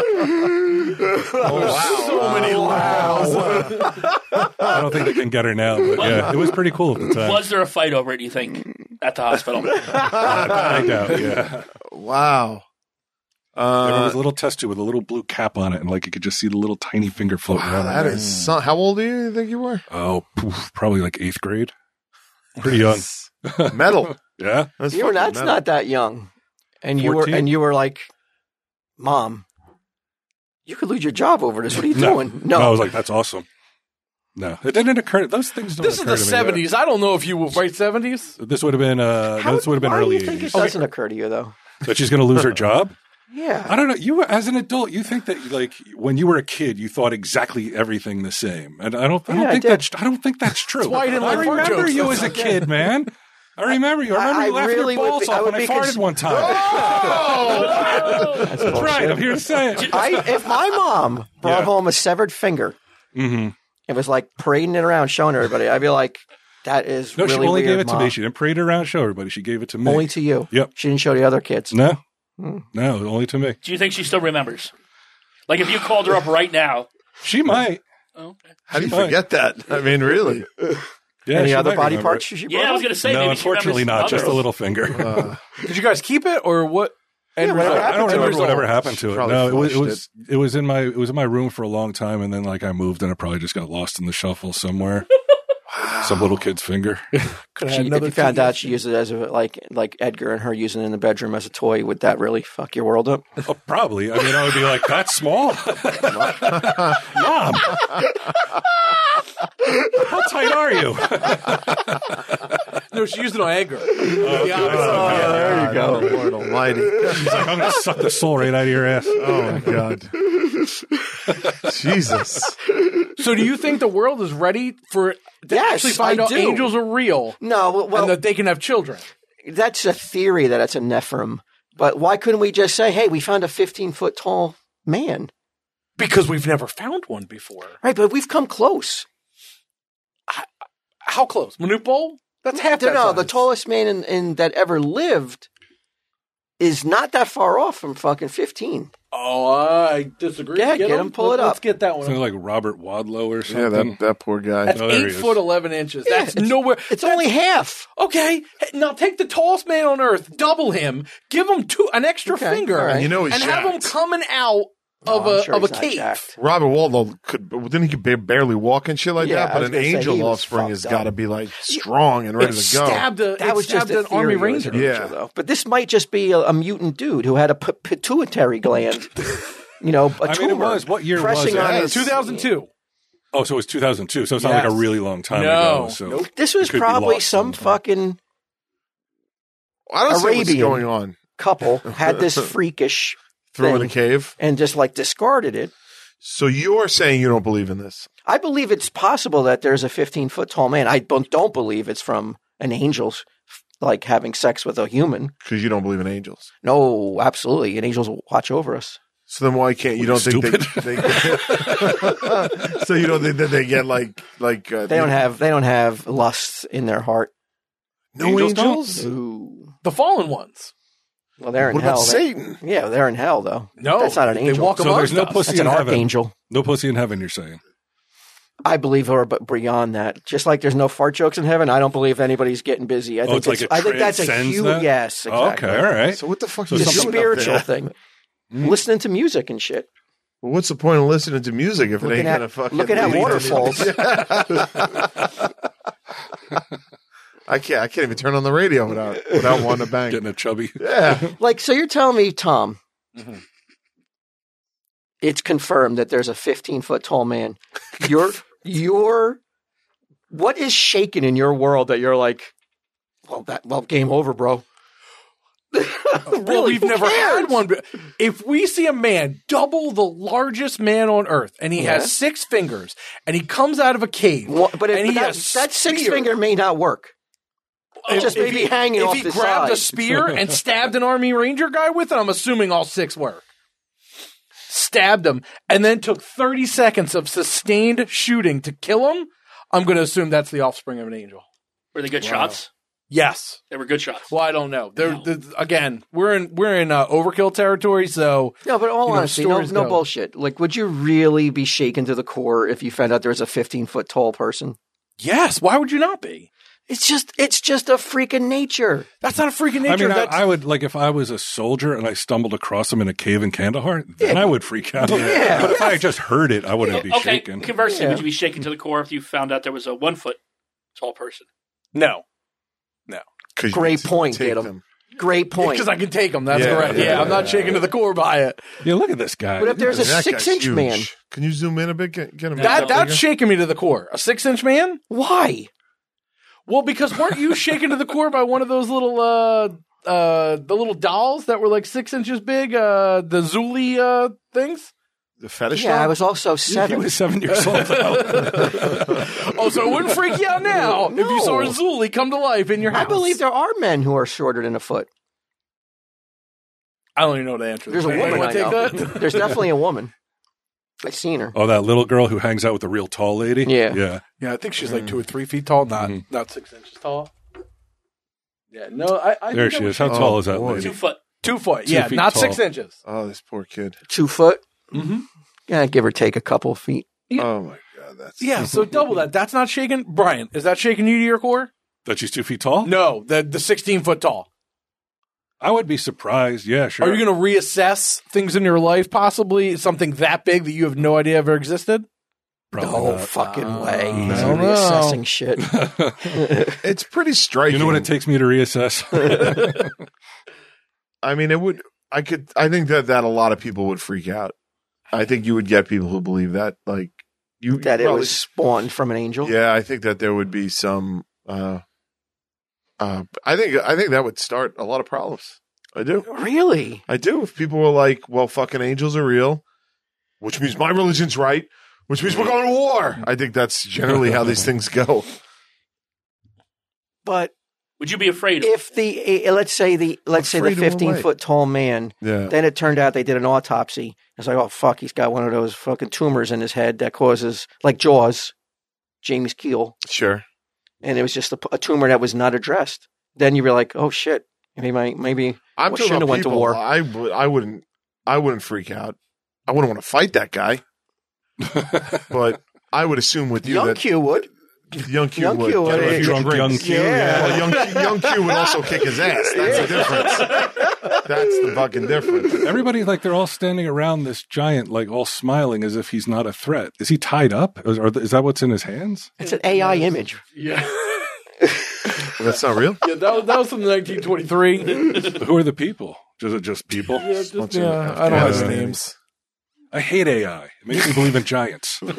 one. So many laughs. I don't think they can get her now, but yeah, it was pretty cool at the time. Was there a fight over it, do you think, at the hospital? I doubt, yeah. Wow. There was a little test tube with a little blue cap on it, and like you could just see the little tiny finger floating around. That in is how old do you think you were? there. Probably like 8th grade. Pretty young. Metal. Yeah. That's You were fucking that's metal. not that young, and you 14? were like, Mom, you could lose your job over this. What are you No. doing? No, I was like, that's awesome. No, it didn't occur. Those things don't This is occur the to me. 70s. I don't know if you were right 70s. This would have been Why early do you think 80s. it doesn't occur to you though? That she's going to lose her job? Yeah, I don't know. You, as an adult, you think that like when you were a kid, you thought exactly everything the same, and I don't I think did. that's true. why you didn't I like fart remember jokes. you as a kid, man. I remember you. I remember you I laughing really your would balls be- I off would when I be farted one time. that's That's right. I'm here to say it. If my mom brought Yeah. home a severed finger, Mm-hmm. it was like parading it around, showing everybody, I'd be like, that is No, really she only weird, gave it to Mom. me. She didn't parade it around, show everybody. She gave it to me. Only to you. Yep. She didn't show the other kids. No, only to me. Do you think she still remembers? Like if you called her up right now. She might. Okay. How do you She might. forget that? I mean, really? Yeah, Any she other might body remember parts it. she Yeah, I was going to say. No, maybe she unfortunately not. remembers Just a others. little finger. Did you guys keep it or what? And whatever I don't happened to remember it? whatever happened to it. Probably No, it flushed was in my room for a long time, and then like I moved, and it probably just got lost in the shuffle somewhere. Some little kid's finger. If you found out she used it as a like Edgar and her using it in the bedroom as a toy, would that really fuck your world up? Oh, probably. I mean, I would be like, "That's small, Mom. How tight are you?" No, she used it on Edgar. there you go. Lord almighty. She's like, "I'm gonna suck the soul right out of your ass." Oh, my God. Jesus. So do you think the world is ready for to actually find out angels are real. No, well, and that they can have children. That's a theory that it's a Nephilim. But why couldn't we just say, hey, we found a 15-foot tall man? Because we've never found one before. Right, but we've come close. How close? Manute Bol? That's half that size. The tallest man in that ever lived is not that far off from fucking 15. Oh, I disagree. Yeah, get him, pull it up. Let's get that one. Something like Robert Wadlow or something. Yeah, that poor guy. That's 8 foot 11 inches. Yeah, that's nowhere. It's only half. Okay, now take the tallest man on earth, double him, give him an extra finger, right. You know he's and jacked. have him coming out of a cave. Robert Wadlow didn't he barely walk and shit like that? But an angel offspring has got to be like strong and ready to go. That was just an Army Ranger. Yeah, though. But this might just be a mutant dude who had a pituitary gland. You know, a tumor. It was. What year was it? 2002. Oh, so it was 2002. So it's not like a really long time ago. So nope. This was probably some fucking I don't Arabian see what's going on. Couple had this freakish threw in a cave and just like discarded it. So you're saying you don't believe in this? I believe it's possible that there's a 15-foot tall man. I don't believe it's from an angel's like having sex with a human. Because you don't believe in angels. No, absolutely. And angels will watch over us. So then why can't you don't think they so you don't think that they get like they don't have lusts in their heart. No angels? The fallen ones. Well, they're in what hell. About Satan? Yeah, they're in hell though. No, that's not an angel. They walk so there's no us. pussy That's in an heaven. archangel. No pussy in heaven, you're saying? I believe her, but beyond that, just like there's no fart jokes in heaven, I don't believe anybody's getting busy. I think that's a huge yes. Exactly. Okay, all right. So what the fuck is a spiritual thing? Listening to music and shit. Well, what's the point of listening to music if it ain't gonna fucking looking at waterfalls? I can't even turn on the radio without wanting to bang. Getting a chubby. Yeah. Like, so you're telling me, Tom, it's confirmed that there's a 15-foot tall man. What is shaking in your world that you're like, well, game over, bro. Really, well, we've never had one. If we see a man double the largest man on earth, and he has 6 fingers, and he comes out of a cave, that 6 finger may not work. Just maybe hanging off the side. If he grabbed a spear and stabbed an Army Ranger guy with it, I'm assuming all 6 work. Stabbed him, and then took 30 seconds of sustained shooting to kill him, I'm going to assume that's the offspring of an angel. Were they good shots? Yes, they were good shots. Well, I don't know. Again, we're in overkill territory, so no. But all honesty, no bullshit. Like, would you really be shaken to the core if you found out there was a 15-foot tall person? Yes. Why would you not be? It's just a freak of nature. That's not a freak of nature. I mean, I would, like, if I was a soldier and I stumbled across him in a cave in Kandahar, then I would freak out. Yeah. But if I just heard it, I wouldn't be shaken. Conversely, would you be shaken to the core if you found out there was a 1-foot tall person? No. Great point, Tatum. Great point. Because I can take them. That's correct. Yeah, I'm not shaken to the core by it. Yeah, look at this guy. But if there's a 6-inch man. Can you zoom in a bit? Get him that's shaking me to the core. A 6-inch man? Why? Well, because weren't you shaken to the core by one of those little the little dolls that were like 6 inches big, the Zuli things? The fetish doll? I was also 7. He was 7 years old. Oh, so it wouldn't freak you out now if you saw a Zuli come to life in your house. I believe there are men who are shorter than a foot. I don't even know the answer. There's a woman I know. There's definitely a woman. I've seen her. Oh, that little girl who hangs out with the real tall lady? Yeah. Yeah, I think she's like 2 or 3 feet tall, not 6 inches tall. Yeah, no, I there she is. How tall is that lady? 2 foot. 2 foot. Yeah, not tall. 6 inches. Oh, this poor kid. 2 foot? Mm-hmm. Yeah, give or take a couple of feet. Yeah. Oh my God, that's so double that. That's not shaking. Brian, is that shaking you to your core? That she's 2 feet tall? No, the 16-foot tall. I would be surprised. Yeah, sure. Are you going to reassess things in your life? Possibly something that big that you have no idea ever existed? Probably no not. fucking way. I don't reassessing shit. It's pretty striking. You know what it takes me to reassess? I mean, I think that a lot of people would freak out. I think you would get people who believe that, like that it was spawned from an angel. Yeah, I think that there would be some. I think that would start a lot of problems. I do. Really? I do. If people were like, "Well, fucking angels are real," which means my religion's right, Which means we're going to war. I think that's generally how these things go. I think that's generally how these things go. But would you be afraid? If let's say the 15-foot tall man, then it turned out they did an autopsy. It's like, oh fuck, he's got one of those fucking tumors in his head that causes, like Jaws, James Keel. Sure. And it was just a tumor that was not addressed. Then you'd be like, oh shit, maybe I shouldn't have went to war. I wouldn't freak out. I wouldn't want to fight that guy. But I would assume with you Young Q would. Young Q would. Young Q. Yeah. Well, young Q would also kick his ass. That's the difference. That's the fucking difference. Everybody, like, they're all standing around this giant, like, all smiling as if he's not a threat. Is he tied up? Or is that what's in his hands? It's an AI image. Yeah. That's not real? Yeah, that was from 1923. Who are the people? Is it just people? I don't have names. I hate AI. It makes me believe in giants. You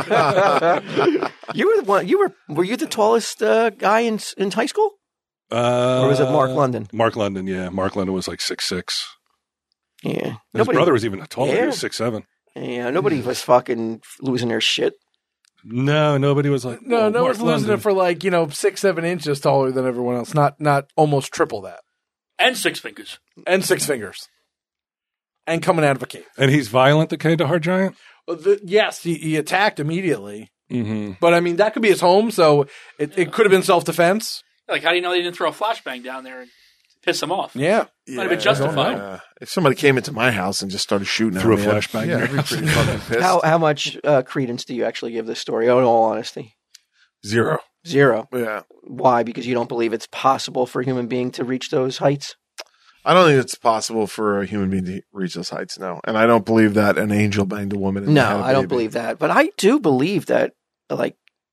were the one. Were you the tallest guy in high school? Or was it Mark London? Mark London, yeah. Mark London was like 6'6". Yeah. His brother was even taller. He was 6'7". Yeah, nobody was fucking losing their shit. No, nobody was like, no one's losing it for 6-7 inches taller than everyone else. Not almost triple that. And 6 fingers. And coming out of a cave. And he's violent, the Kandahar giant? Yes, he attacked immediately. Mm-hmm. But, I mean, that could be his home, so it could have been self-defense. Like, how do you know they didn't throw a flashbang down there and piss him off? Yeah. Might have been justified. If somebody came into my house and just started shooting threw a flashbang, I'd be pretty fucking pissed. How much credence do you actually give this story, in all honesty? 0. Yeah. Why? Because you don't believe it's possible for a human being to reach those heights? I don't think it's possible for a human being to reach those heights, no. And I don't believe that an angel banged a woman and had a baby. I don't believe that. But I do believe that, like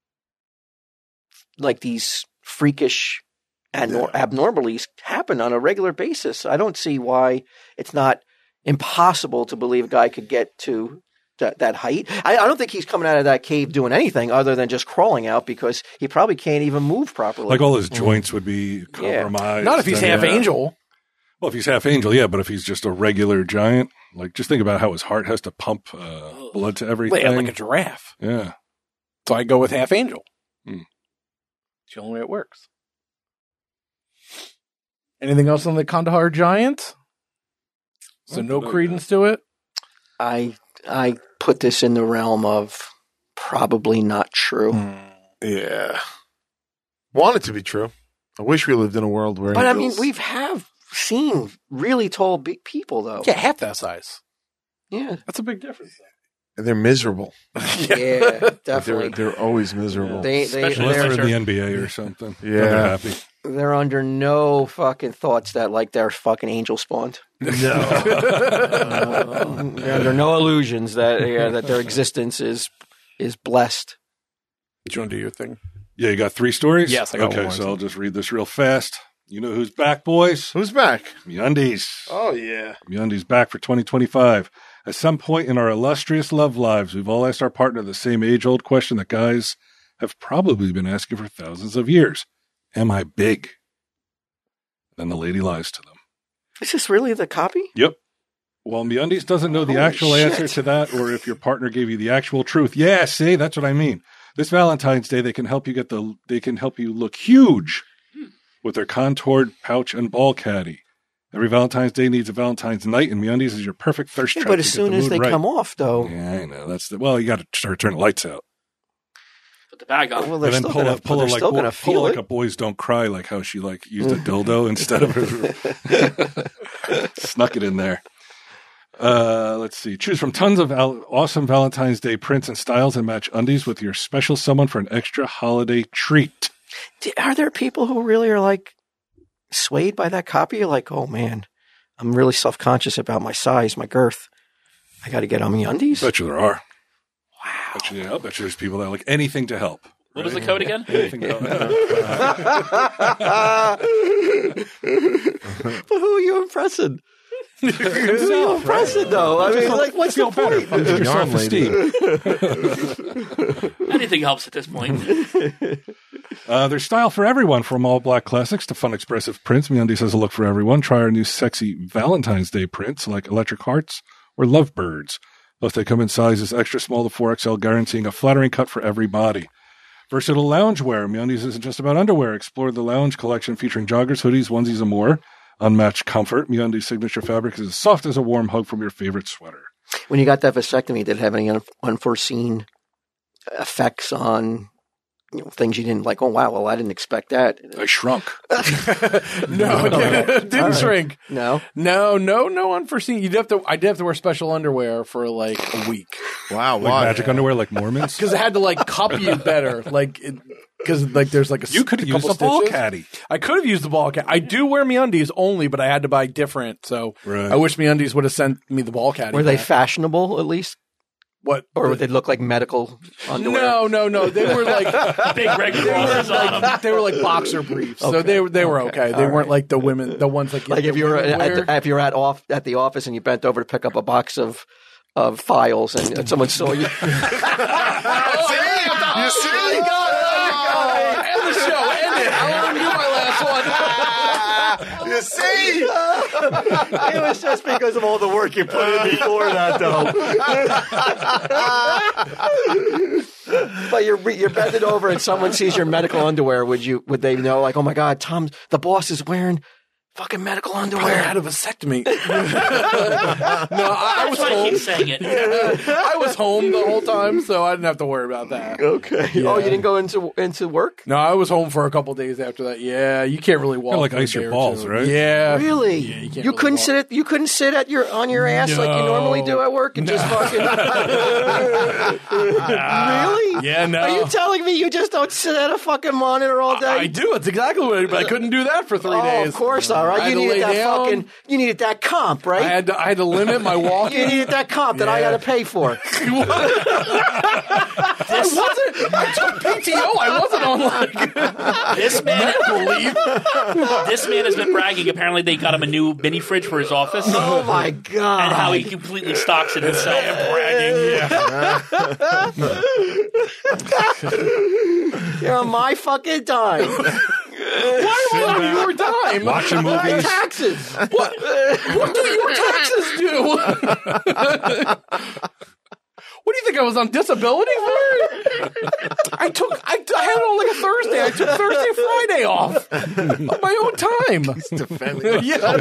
these freakish abnormalities happen on a regular basis. I don't see why it's not impossible to believe a guy could get to that height. I don't think he's coming out of that cave doing anything other than just crawling out, because he probably can't even move properly. Like all his joints would be compromised. Not if he's half angel. Well, if he's half angel, yeah, but if he's just a regular giant, like, just think about how his heart has to pump blood to everything. Yeah, like a giraffe. Yeah. So I go with half angel. It's the only way it works. Anything else on the Kandahar giant? So no credence to it? I put this in the realm of probably not true. Yeah. Want it to be true. I wish we lived in a world where... But, I mean, we have seen really tall, big people, though. Yeah, half that size. Yeah. That's a big difference. And they're miserable. Yeah, definitely. They're always miserable. Unless they're in the NBA or something. Yeah. They're happy. They're under no fucking thoughts that, like, they're fucking angel spawned. No. They're under no illusions that their existence is blessed. Do you want to do your thing? Yeah, you got 3 stories? Yes, I got one. Okay, so I'll just read this real fast. You know who's back, boys? Who's back? MeUndies. Oh, yeah. MeUndies back for 2025. At some point in our illustrious love lives, we've all asked our partner the same age-old question that guys have probably been asking for thousands of years. Am I big? Then the lady lies to them. Is this really the copy? Yep. Well, MeUndies doesn't know the actual answer to that, or if your partner gave you the actual truth. Yeah, see, that's what I mean. This Valentine's Day, they can help you look huge with their contoured pouch and ball caddy. Every Valentine's Day needs a Valentine's night, and MeUndies is your perfect thirst trap. But as soon as they come off, though. Yeah, I know. You got to start turning the lights out. Put the bag on. Well, and then pull like a boys don't cry, like how she used a dildo instead of her. Snuck it in there. Let's see. Choose from tons of awesome Valentine's Day prints and styles and match undies with your special someone for an extra holiday treat. Are there people who really are like swayed by that copy? You're like, oh man, I'm really self-conscious about my size, my girth. I got to get on MeUndies. Bet you there are. Wow. I bet you there's people that like anything to help. What was the code again? Anything to help. But who are you impressing? Himself, impressive, though. I mean, like, what's the point? Your self-esteem. Anything helps at this point. There's style for everyone, from all black classics to fun expressive prints. MeUndies has a look for everyone. Try our new sexy Valentine's Day prints like electric hearts or lovebirds. Plus, they come in sizes extra small to 4XL, guaranteeing a flattering cut for every body. Versatile loungewear. MeUndies isn't just about underwear. Explore the lounge collection featuring joggers, hoodies, onesies, and more. Unmatched comfort. MeUndies' signature fabric is as soft as a warm hug from your favorite sweater. When you got that vasectomy, did it have any unforeseen effects on things you didn't like? Oh, wow, well, I didn't expect that. I shrunk. No, it didn't shrink. No? No unforeseen. I did have to wear special underwear for like a week. Wow, Like magic underwear like Mormons? Because I had to like cup you better. Because there's like You could have used a ball caddy. I could have used the ball caddy. I do wear MeUndies only, but I had to buy different. So Right. I wish MeUndies would have sent me the ball caddy. Were they back. fashionable, at least? What? Or would they look like medical underwear? No. They were like Big red crosses on them. they were like boxer briefs. So they were okay. They weren't like the women, the ones like Like if you were at the office and you bent over to pick up a box of files and someone saw you. You see? End the show. End it. I want to do my last one. You see? It was just because of all the work you put in before that, though. But you're bending over and someone sees your medical underwear. Would they know? Like, oh my God, the boss is wearing fucking medical Probably underwear. had a vasectomy. No, I was That's why I home. keep saying it. I was home the whole time, so I didn't have to worry about that. Okay. Yeah. Oh, you didn't go into work? No, I was home for a couple days after that. Yeah, you can't really walk. Like for a ice your day or balls, two. right? Yeah, Really? Yeah, you can't You really couldn't walk. sit on your ass like you normally do at work and just fucking. Really? Yeah, no. Are you telling me you just don't sit at a fucking monitor all day? I do. It's exactly what I do, but I couldn't do that for 3 days. Of course, all I right. had You to needed lay that down. you needed that comp, right? I had to limit my walking. You needed that comp that I Yeah. got to pay for. I took PTO. I wasn't on This man, medical leave. this man has been bragging. Apparently, they got him a new mini fridge for his office. Oh my God! And how he completely stocks it himself. You're on my fucking dime. Why am I on your dime? Watching movies. Taxes. What do your taxes do? What do you think I was on disability for? I had it on like a Thursday. I took Thursday, Friday off on my own time. Defending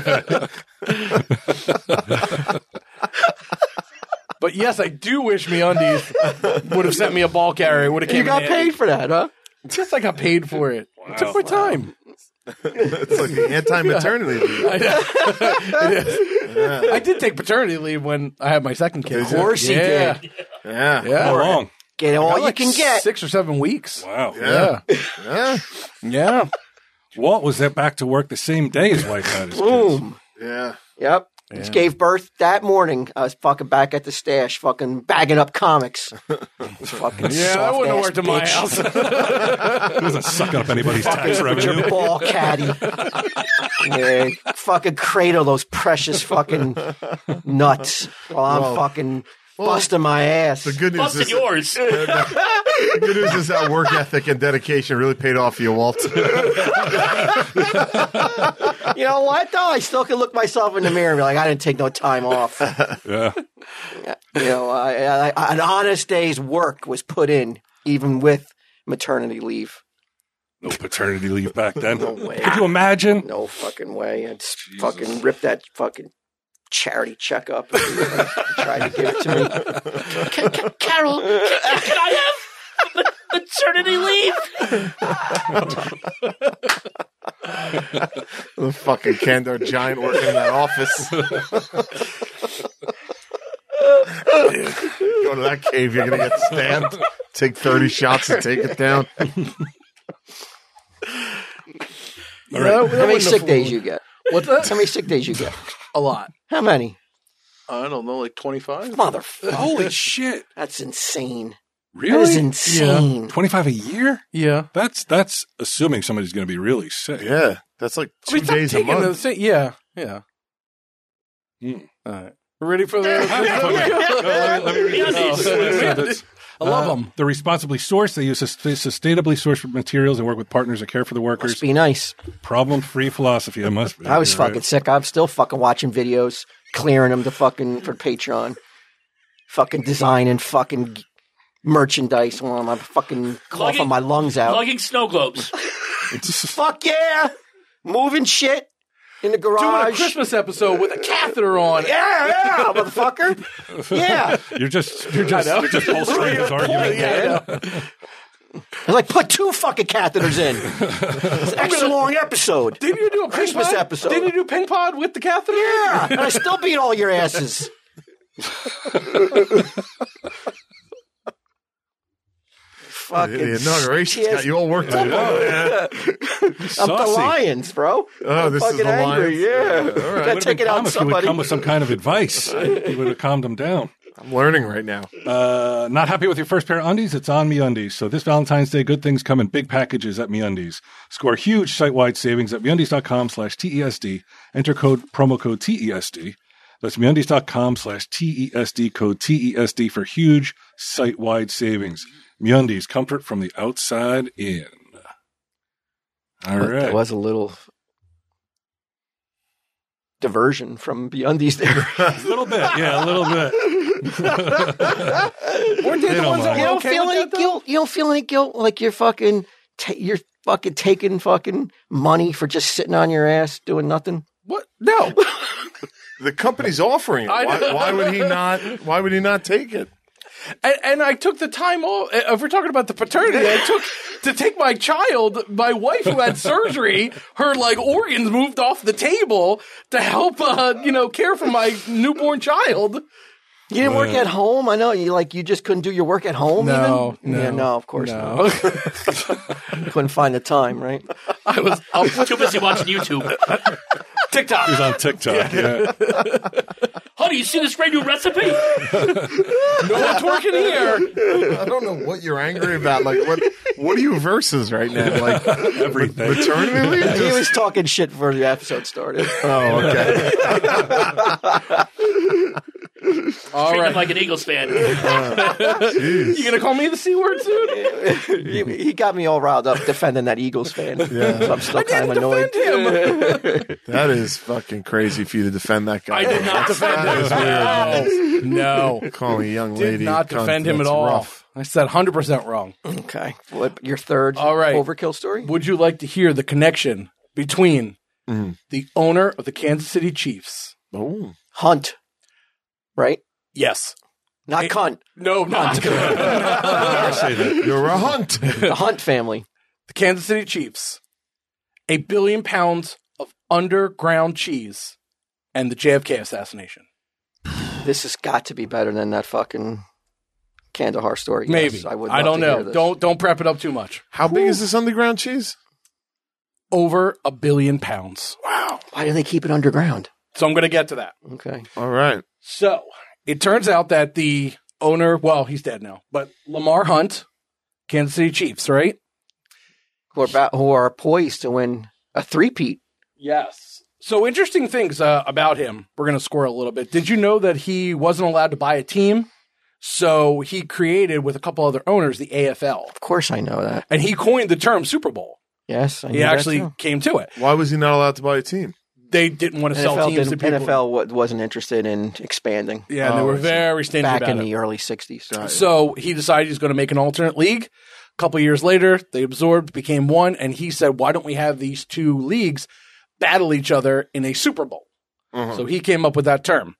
Yeah. But yes, I do wish MeUndies would have sent me a ball carrier. It would have came You got in handy. paid for that, huh? Yes, I got paid for it. I took my time. It's like the anti-maternity leave. It is. I did take paternity leave when I had my second kid. Of course you Yeah. did. Yeah. Yeah. How long? Get all Got you like can get. 6 or 7 weeks. Wow. Yeah. Yeah. Yeah. Walt was back to work the same day his wife had his kids. Boom. Yeah. Yep. Just gave birth that morning. I was fucking back at the stash, fucking bagging up comics. Fucking Yeah, I wouldn't have worked in my bitch. house. He wasn't sucking up anybody's tax With your revenue. ball caddy. Yeah, fucking cradle those precious fucking nuts while I'm fucking busting my ass. The good news Busted is yours. the good news is that work ethic and dedication really paid off for you, Walt. You know what, though? I still can look myself in the mirror and be like, I didn't take no time off. Yeah. You know, an honest day's work was put in, even with maternity leave. No paternity leave back then. No way. Could you imagine? No fucking way. I'd fucking rip that fucking charity check up and try to give it to me. Carol, can I have maternity leave? The fucking Kandor giant working in that office. Go to that cave, you're going to get stabbed. Take 30 shots and take it down. How many sick days you get? What's that? How many sick days you get? A lot. How many? I don't know, like 25? Motherfucker. Holy shit. That's insane. That is Really? insane. 25 a year? Yeah. That's assuming somebody's going to be really sick. Yeah, that's like 2 days a month. Yeah. Yeah. All right. Ready for the... Let me read this. I love them. They're responsibly sourced. They use sustainably sourced materials and work with partners that care for the workers. Must be nice. Problem-free philosophy. It must be. I was You're fucking right. sick. I'm still fucking watching videos, clearing them for Patreon. fucking designing fucking merchandise while I'm fucking coughing my lungs out. Lugging snow globes. Fuck yeah! Moving shit in the garage. Doing a Christmas episode with a catheter on. Yeah, motherfucker. Yeah. You're just bolstering his argument. Yeah, I was like, put 2 fucking catheters in. It's an extra long episode. Didn't you do a Christmas ping pod? episode? Didn't you do ping pod with the catheter? Yeah, and I still beat all your asses. Fucking The inauguration's got you all worked up. I'm the Lions, bro. Oh, this fucking is the angry. Lions? Yeah. All right. Gotta take it out on If you would somebody. come with some kind of advice, you would have calmed him down. I'm learning right now. Not happy with your first pair of undies? It's on MeUndies. So this Valentine's Day, good things come in big packages at MeUndies. Score huge site-wide savings at MeUndies.com/TESD. Enter promo code TESD. That's MeUndies.com/TESD, code TESD for huge site-wide savings. MeUndies, comfort from the outside in. All right. That was a little diversion from BeUndies there. A little bit. Yeah, a little bit. Weren't they the don't ones that mind. You were don't okay feel with any that, though? guilt? You don't feel any guilt? Like you're fucking taking fucking money for just sitting on your ass doing nothing? What? No. The company's offering it. Why would he not? Why would he not take it? And I took the time off. If we're talking about the paternity, I took to take my child, my wife who had surgery, her like organs moved off the table to help, care for my newborn child. You didn't work at home? I know you just couldn't do your work at home. No, even? no, Yeah, no, of course No. not. Couldn't find the time, right? I was too busy watching YouTube. TikTok. He's on TikTok. Yeah. Honey, you see this great new recipe? No one's working here. I don't know what you're angry about. Like, what are you versus right now? Like, Everything. maternity leave? He was talking shit before the episode started. Oh, okay. All Treat him right. like an Eagles fan. You going to call me the C word soon? He got me all riled up defending that Eagles fan. Yeah. So I'm still kind of annoyed. Defend him. That is fucking crazy for you to defend that guy. I did not defend him. No. Calling a young lady. Did not cunt, defend him at that's all. rough. I said 100% wrong. Okay. What, your third All right. overkill story? Would you like to hear the connection between the owner of the Kansas City Chiefs? Oh. Hunt. Right? Yes. Not cunt. No, not I say that. You're a hunt. The Hunt family. the Kansas City Chiefs. 1 billion pounds of underground cheese and the JFK assassination. This has got to be better than that fucking Kandahar story. Maybe. Yes, I would. I love don't to know. hear this. Don't prep it up too much. How big is this underground cheese? Over 1 billion pounds. Why do they keep it underground? So I'm going to get to that. Okay. All right. So it turns out that the owner, well, he's dead now, but Lamar Hunt, Kansas City Chiefs, right? Who are poised to win a three-peat. Yes. So interesting things about him. We're going to score a little bit. Did you know that he wasn't allowed to buy a team? So he created, with a couple other owners, the AFL. Of course I know that. And he coined the term Super Bowl. Yes, I He knew actually that too. came to it. Why was he not allowed to buy a team? They didn't want to sell teams to people. NFL wasn't interested in expanding Yeah, and they were very stingy back about in it. the early 60s. So he decided he's going to make an alternate league. A couple of years later, they absorbed, became one, and he said, why don't we have these two leagues battle each other in a Super Bowl? So he came up with that term.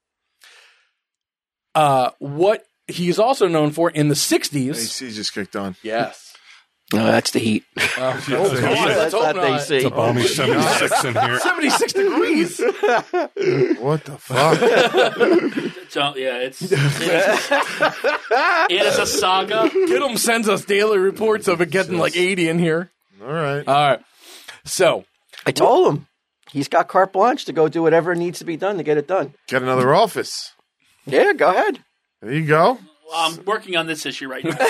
What he's also known for in the 60s. AC just kicked on. Yes. No, that's the heat. Let's That's hope not not. AC. It's a balmy 76 in here. 76 degrees. What the fuck? So yeah, it is a saga. Kidum sends us daily reports of it getting like 80 in here. All right. All right. So I told him. He's got carte blanche to go do whatever needs to be done to get it done. Get another office. Yeah, go ahead. There you go. I'm working on this issue right now.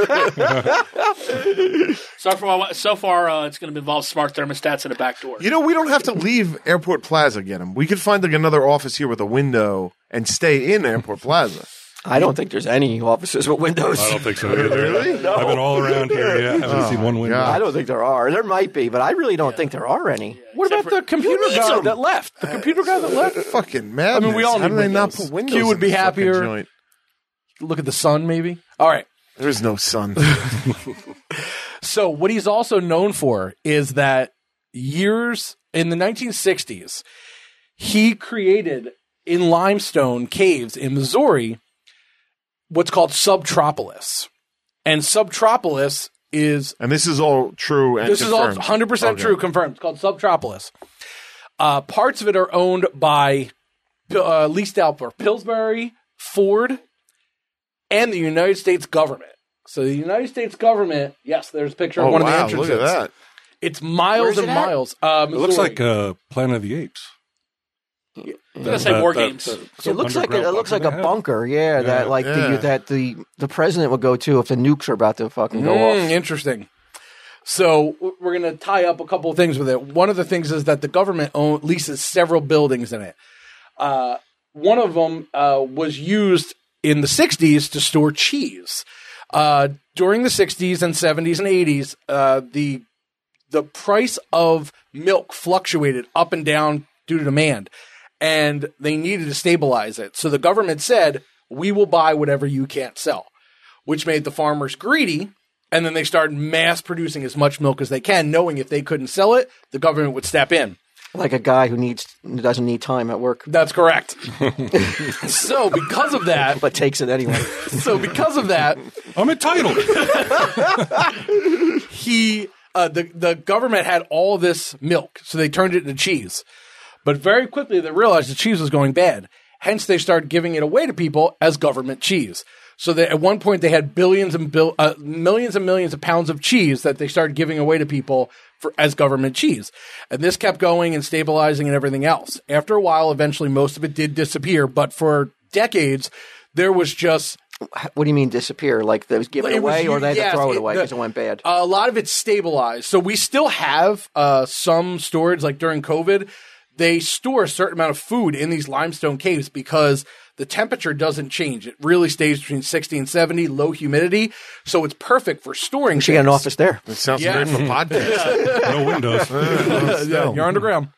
So far, it's going to involve smart thermostats and a back door. You know, we don't have to leave Airport Plaza, get him. We could find like another office here with a window and stay in Airport Plaza. I don't think there's any offices with windows. I don't think so either. Really? No. I've been all around here. Yeah, I haven't seen one window. God. I don't think there are. There might be, but I really don't think there are any. what about the computer needs guy them? that left? The compuder guy that left? Fucking madness. I mean, we all How need do they not windows. put windows Q would in be this fucking happier. joint? look at the sun, maybe. All right. There's no sun. So what he's also known for is that years in the 1960s, he created in limestone caves in Missouri what's called Subtropolis. And Subtropolis is... And this is all true and This confirmed. is all 100% true, confirmed. It's called Subtropolis. Parts of it are owned by, leased out for Pillsbury, Ford, and the United States government. So the United States government, yes, there's a picture of one of the entrances. Look at that. It's miles and miles. It looks like Planet of the Apes. I'm gonna say War Games. It looks like a bunker, the president would go to if the nukes are about to fucking go off. Interesting. So we're going to tie up a couple of things with it. One of the things is that the government leases several buildings in it. One of them was used in the 60s to store cheese. During the 60s and 70s and 80s, the price of milk fluctuated up and down due to demand, and they needed to stabilize it. So the government said, we will buy whatever you can't sell, which made the farmers greedy, and then they started mass producing as much milk as they can, knowing if they couldn't sell it, the government would step in. Like a guy who doesn't need time at work. That's correct. So because of that... But takes it anyway. So because of that... I'm entitled. The government had all this milk, so they turned it into cheese. But very quickly they realized the cheese was going bad. Hence they started giving it away to people as government cheese. So that at one point they had millions and millions of pounds of cheese that they started giving away to people as government cheese. And this kept going and stabilizing and everything else. After a while, eventually most of it did disappear. But for decades, there was just... What do you mean disappear? Like they was given away or they had to throw it away because it went bad? A lot of it's stabilized. So we still have some storage, like during COVID, they store a certain amount of food in these limestone caves because the temperature doesn't change. It really stays between 60 and 70, low humidity. So it's perfect for storing. You should get an office there. It sounds great for podcasts. No windows. Yeah, you're underground.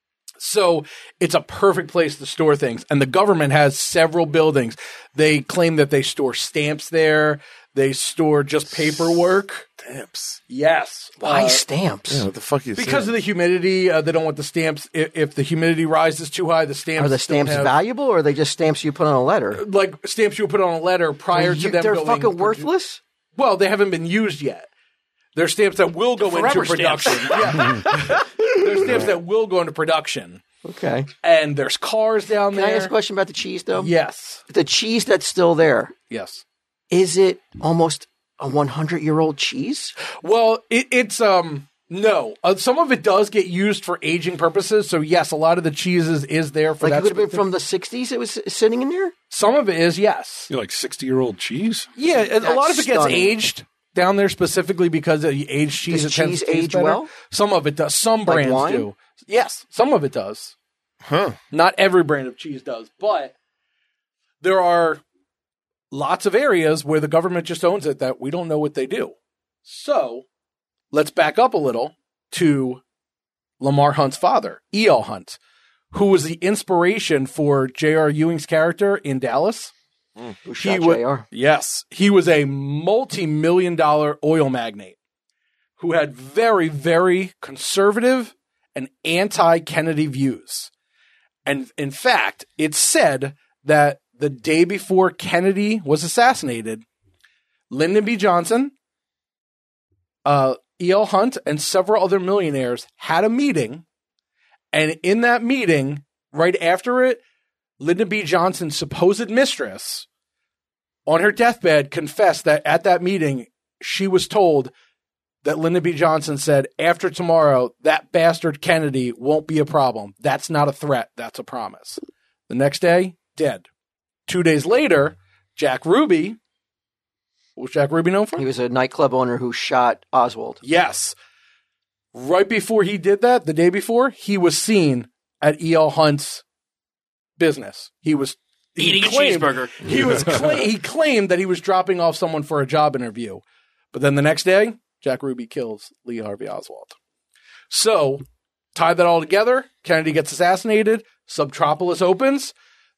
So it's a perfect place to store things. And the government has several buildings. They claim that they store stamps there. They store just paperwork. Stamps. Yes. Why stamps? Yeah, what the fuck is Because of the humidity. They don't want the stamps. If the humidity rises too high, the stamps Are the stamps valuable or are they just stamps you put on a letter? Like stamps you put on a letter prior to them They're going... fucking worthless? Well, they haven't been used yet. They're stamps that will go into production. Yeah. They're stamps that will go into production. Okay. And there's cars down there. Can I ask a question about the cheese, though? Yes. The cheese that's still there, Yes. is it almost a 100-year-old cheese? Well, it's no. Some of it does get used for aging purposes. So yes, a lot of the cheeses is there for Like that. it could have been from the 60s it was sitting in there? Some of it is, yes. You're like 60-year-old cheese? Yeah, a lot of it gets stunning. aged down there specifically because of the aged cheese. Does it tends cheese to taste age better. well? Some of it does. Some Like brands wine? do. Yes, some of it does. Huh. Not every brand of cheese does, but there are lots of areas where the government just owns it that we don't know what they do. So let's back up a little to Lamar Hunt's father, E.L. Hunt, who was the inspiration for J.R. Ewing's character in Dallas. Who shot JR? Yes. He was a multi-million-dollar oil magnate who had very, very conservative and anti-Kennedy views. And in fact, it's said that the day before Kennedy was assassinated, Lyndon B. Johnson, E.L. Hunt, and several other millionaires had a meeting. And in that meeting, right after it, Lyndon B. Johnson's supposed mistress on her deathbed confessed that at that meeting, she was told that Lyndon B. Johnson said, after tomorrow, that bastard Kennedy won't be a problem. That's not a threat. That's a promise. The next day, dead. 2 days later, Jack Ruby. What was Jack Ruby known for? He was a nightclub owner who shot Oswald. Yes. Right before he did that, the day before, he was seen at E.L. Hunt's business. He was eating a cheeseburger. He claimed that he was dropping off someone for a job interview. But then the next day, Jack Ruby kills Lee Harvey Oswald. So, tie that all together. Kennedy gets assassinated. Subtropolis opens.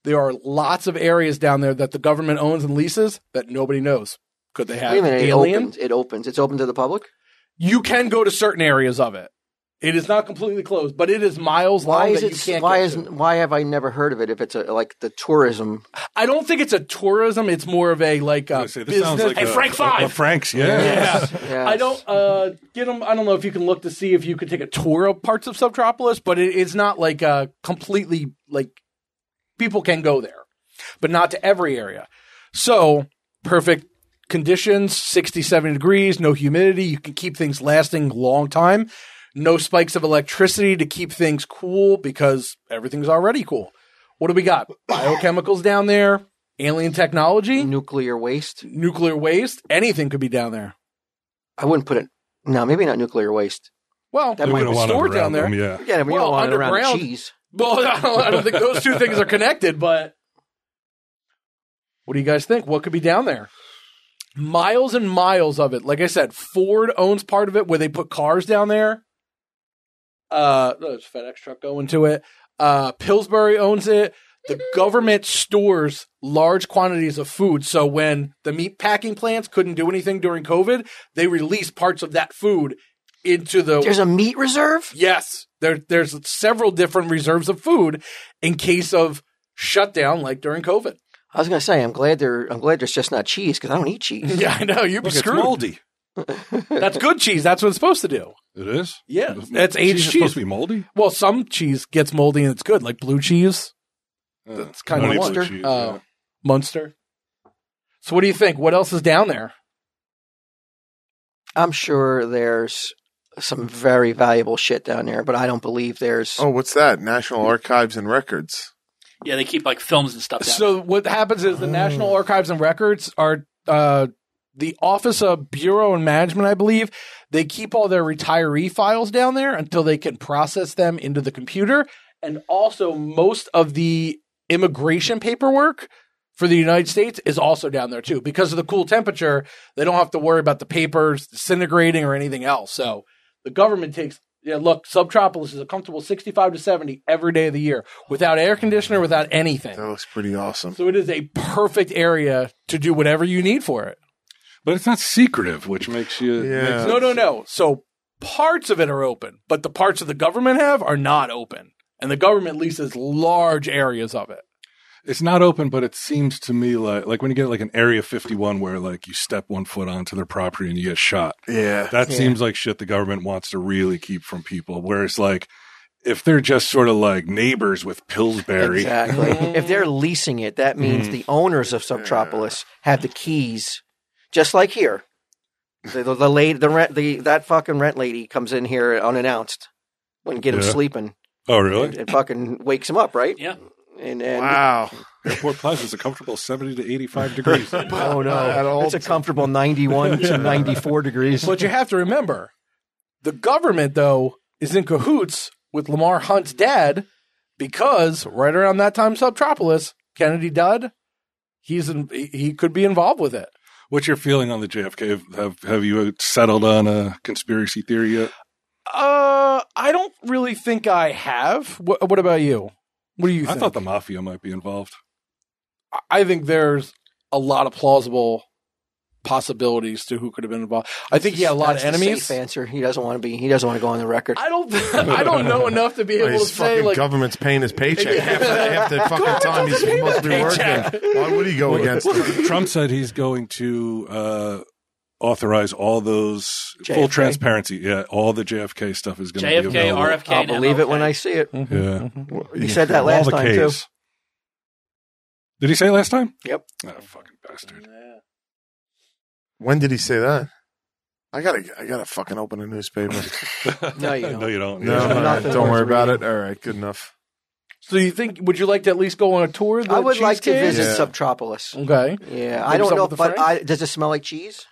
there are lots of areas down there that the government owns and leases that nobody knows. Could they have Wait a minute, aliens? It opens. It's open to the public? You can go to certain areas of it. It is not completely closed, but it is miles long that you can't get to. Why have I never heard of it if it's like the tourism? I don't think it's a tourism. It's more of a business. Hey, Frank Five. Frank's, Yes. I don't get them. I don't know if you can look to see if you could take a tour of parts of Subtropolis, but it's not like completely like people can go there, but not to every area. So perfect conditions, 60, 70 degrees, no humidity. You can keep things lasting a long time. No spikes of electricity to keep things cool because everything's already cool. What do we got? Biochemicals down there, alien technology, Nuclear waste. Anything could be down there. I wouldn't put it. No, maybe not nuclear waste. Well, That We might don't be want it stored down around there. them, Yeah, we don't want it around the underground. cheese. Well, I don't think those two things are connected, but what do you guys think? What could be down there? Miles and miles of it. Like I said, Ford owns part of it where they put cars down there. There's a FedEx truck going to it. Pillsbury owns it. The government stores large quantities of food. So when the meat packing plants couldn't do anything during COVID, they released parts of that food into the... There's a meat reserve? Yes. There's several different reserves of food in case of shutdown like during COVID. I was going to say, I'm glad there's just not cheese because I don't eat cheese. Yeah, I know. You'd be Look, it's screwed. moldy. That's good cheese. That's what it's supposed to do. It is? Yeah, that's aged Cheese is cheese. supposed to be moldy? Well, some cheese gets moldy and it's good, like blue cheese. That's kind of Honey blue Munster. cheese, yeah. Munster. So what do you think? What else is down there? I'm sure there's some very valuable shit down there, but I don't believe there's. Oh, what's that? National Archives and Records. Yeah, they keep like films and stuff down So what happens is the National Archives and Records are the Office of Bureau and Management, I believe. They keep all their retiree files down there until they can process them into the computer. And also most of the immigration paperwork for the United States is also down there too. Because of the cool temperature, they don't have to worry about the papers disintegrating or anything else. So the government takes, look, Subtropolis is a comfortable 65 to 70 every day of the year without air conditioner, without anything. That looks pretty awesome. So it is a perfect area to do whatever you need for it. But it's not secretive, which makes you... Yeah. No. So parts of it are open, but the parts of the government have are not open. And the government leases large areas of it. It's not open, but it seems to me like when you get like an Area 51 where like you step 1 foot onto their property and you get shot. Yeah. That seems like shit the government wants to really keep from people. Whereas like if they're just sort of like neighbors with Pillsbury. Exactly. If they're leasing it, that means the owners of Subtropolis have the keys, just like here. The lady, that fucking rent lady comes in here unannounced when get him sleeping. Oh, really? And fucking wakes him up, right? Yeah. And Wow. Airport Plaza is a comfortable 70 to 85 degrees. Oh no, it's a comfortable 91 to 94 degrees. But you have to remember, the government, though, is in cahoots with Lamar Hunt's dad because right around that time, Subtropolis, Kennedy died. He could be involved with it. What's your feeling on the JFK? Have you settled on a conspiracy theory yet? I don't really think I have. What about you? What do you think? I thought the mafia might be involved. I think there's a lot of plausible possibilities to who could have been involved. I think he had a lot of That's the enemies. safe answer. He doesn't want to go on the record. I don't know enough to be able to His say fucking like government's paying his paycheck. Half the fucking time he's supposed to be working. Why would he go against it? Trump said he's going to authorize all those JFK. full transparency. Yeah, all the JFK stuff is going to be JFK, available. RFK, I'll and believe it when MLK. I see it. Yeah, He said that all last the time too. Ks. Did he say it last time? Yep. Oh, fucking bastard. When did he say that? I gotta fucking open a newspaper. No, you don't. No, you don't. No, Yeah. all right, Nothing don't worry worth about reading. it. All right, good enough. So would you like to at least go on a tour of the I would like to cheesecake? visit Yeah. Subtropolis. Okay. Yeah, I Maybe don't something know, with the but Franks? does it smell like cheese?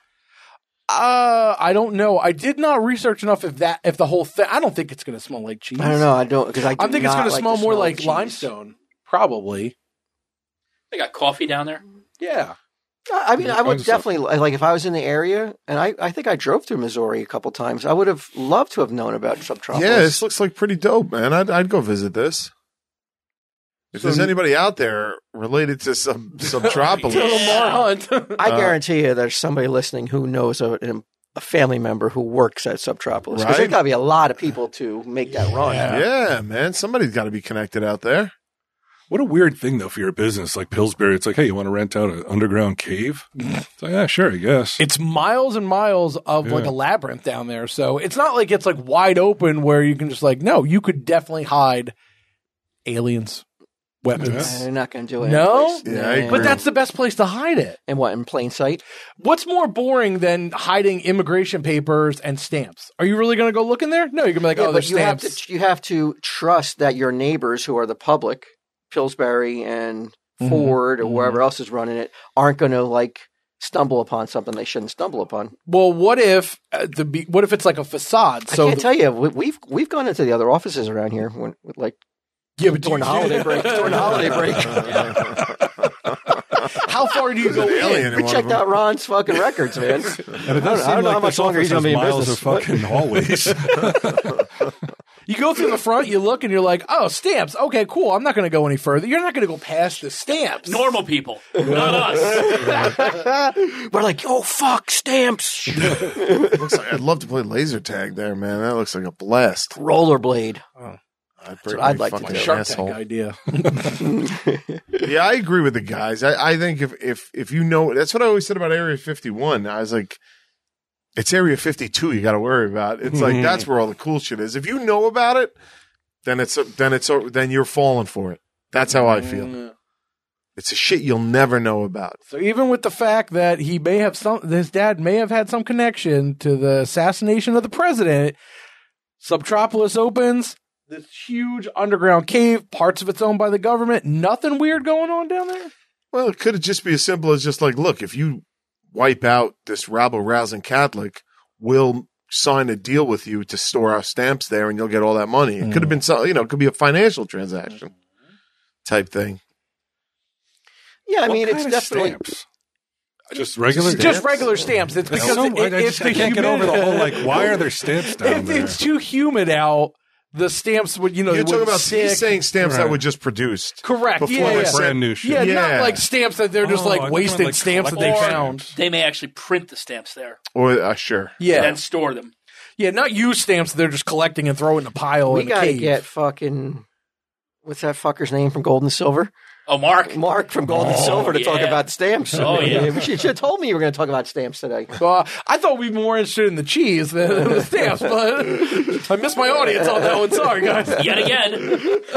I don't know. I did not research enough if the whole thing. I don't think it's going to smell like cheese. I don't know. I don't because I. I think it's going going to smell more like cheese. limestone. Probably. They got coffee down there. Yeah. I mean, I would Kinds of stuff. definitely like if I was in the area, and I think I drove through Missouri a couple times. I would have loved to have known about Subtropolis. Yeah, this looks like pretty dope, man. I'd go visit this. If there's anybody out there related to Subtropolis, Lamar Hunt. I guarantee you there's somebody listening who knows a family member who works at Subtropolis. Because there's got to be a lot of people to make that run. Yeah, man. Somebody's got to be connected out there. What a weird thing, though, for your business. Like Pillsbury, it's like, hey, you want to rent out an underground cave? It's like, yeah, sure, I guess. It's miles and miles of like a labyrinth down there. So it's not like it's like wide open where you can just like, no, you could definitely hide aliens, weapons. They're not going to do it. No? Yeah, I agree. But that's the best place to hide it. And what, in plain sight? What's more boring than hiding immigration papers and stamps? Are you really going to go look in there? No, you're going to be like, oh, there's stamps. You have to trust that your neighbors who are the public, Pillsbury and Ford or whoever else is running it, aren't going to like stumble upon something they shouldn't stumble upon. Well, what if it's like a facade? I can't tell you. We've gone into the other offices around here when like during the holiday break. How far do you go in? We checked out Ron's fucking records, man. And it does I don't know how much longer he's going to be in business. Fucking hallways. You go through the front, you look, and you're like, oh, stamps. Okay, cool. I'm not going to go any further. You're not going to go past the stamps. Normal people, not us. We're like, oh, fuck, stamps. Looks like I'd love to play laser tag there, man. That looks like a blast. Rollerblade. Oh. I'd like to do. Shark Tank idea. Yeah, I agree with the guys. I think if you know, that's what I always said about Area 51. I was like, it's Area 52 you got to worry about. It's like that's where all the cool shit is. If you know about it, then you're falling for it. That's how I feel. It's a shit you'll never know about. So even with the fact that he may have his dad may have had some connection to the assassination of the president, Subtropolis opens. This huge underground cave, parts of it's owned by the government. Nothing weird going on down there? Well, it could just be as simple as just like, look, if you wipe out this rabble-rousing Catholic, we'll sign a deal with you to store our stamps there and you'll get all that money. It could have been something, it could be a financial transaction type thing. Yeah, I mean, it's definitely... Stamps? Just regular stamps? Just regular stamps. It's because I can't get over the whole, like, why are there stamps down there? It's too humid out. The stamps would, you're talking about he's saying stamps that were just produced. Correct. Before brand new shit. Yeah, not like stamps that they're just like wasted like stamps that they found. They may actually print the stamps there. Or, sure. Yeah. And then store them. Yeah, not used stamps that they're just collecting and throwing in a pile in a cave. We gotta get fucking, what's that fucker's name from Gold and Silver? Oh, Mark. Mark from Gold and Silver to talk about stamps. Oh, yeah. You should have told me you were going to talk about stamps today. I thought we'd be more interested in the cheese than the stamps, but I missed my audience on that one. Sorry, guys. Yet again.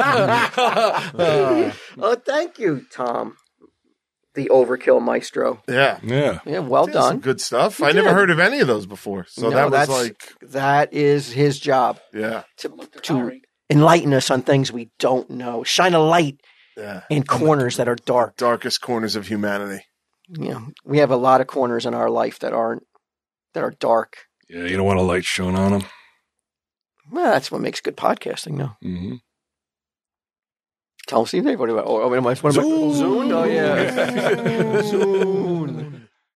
Oh, thank you, Tom. The Overkill Maestro. Yeah. Well done. Some good stuff. I never heard of any of those before. So that is his job. Yeah. To enlighten us on things we don't know. Shine a light in corners that are dark. Darkest corners of humanity. Yeah. We have a lot of corners in our life that are dark. Yeah, you don't want a light shone on them. Well, that's what makes good podcasting, though. Mm-hmm. Tell them, Steve, what about Zune? Oh, yeah. Zune.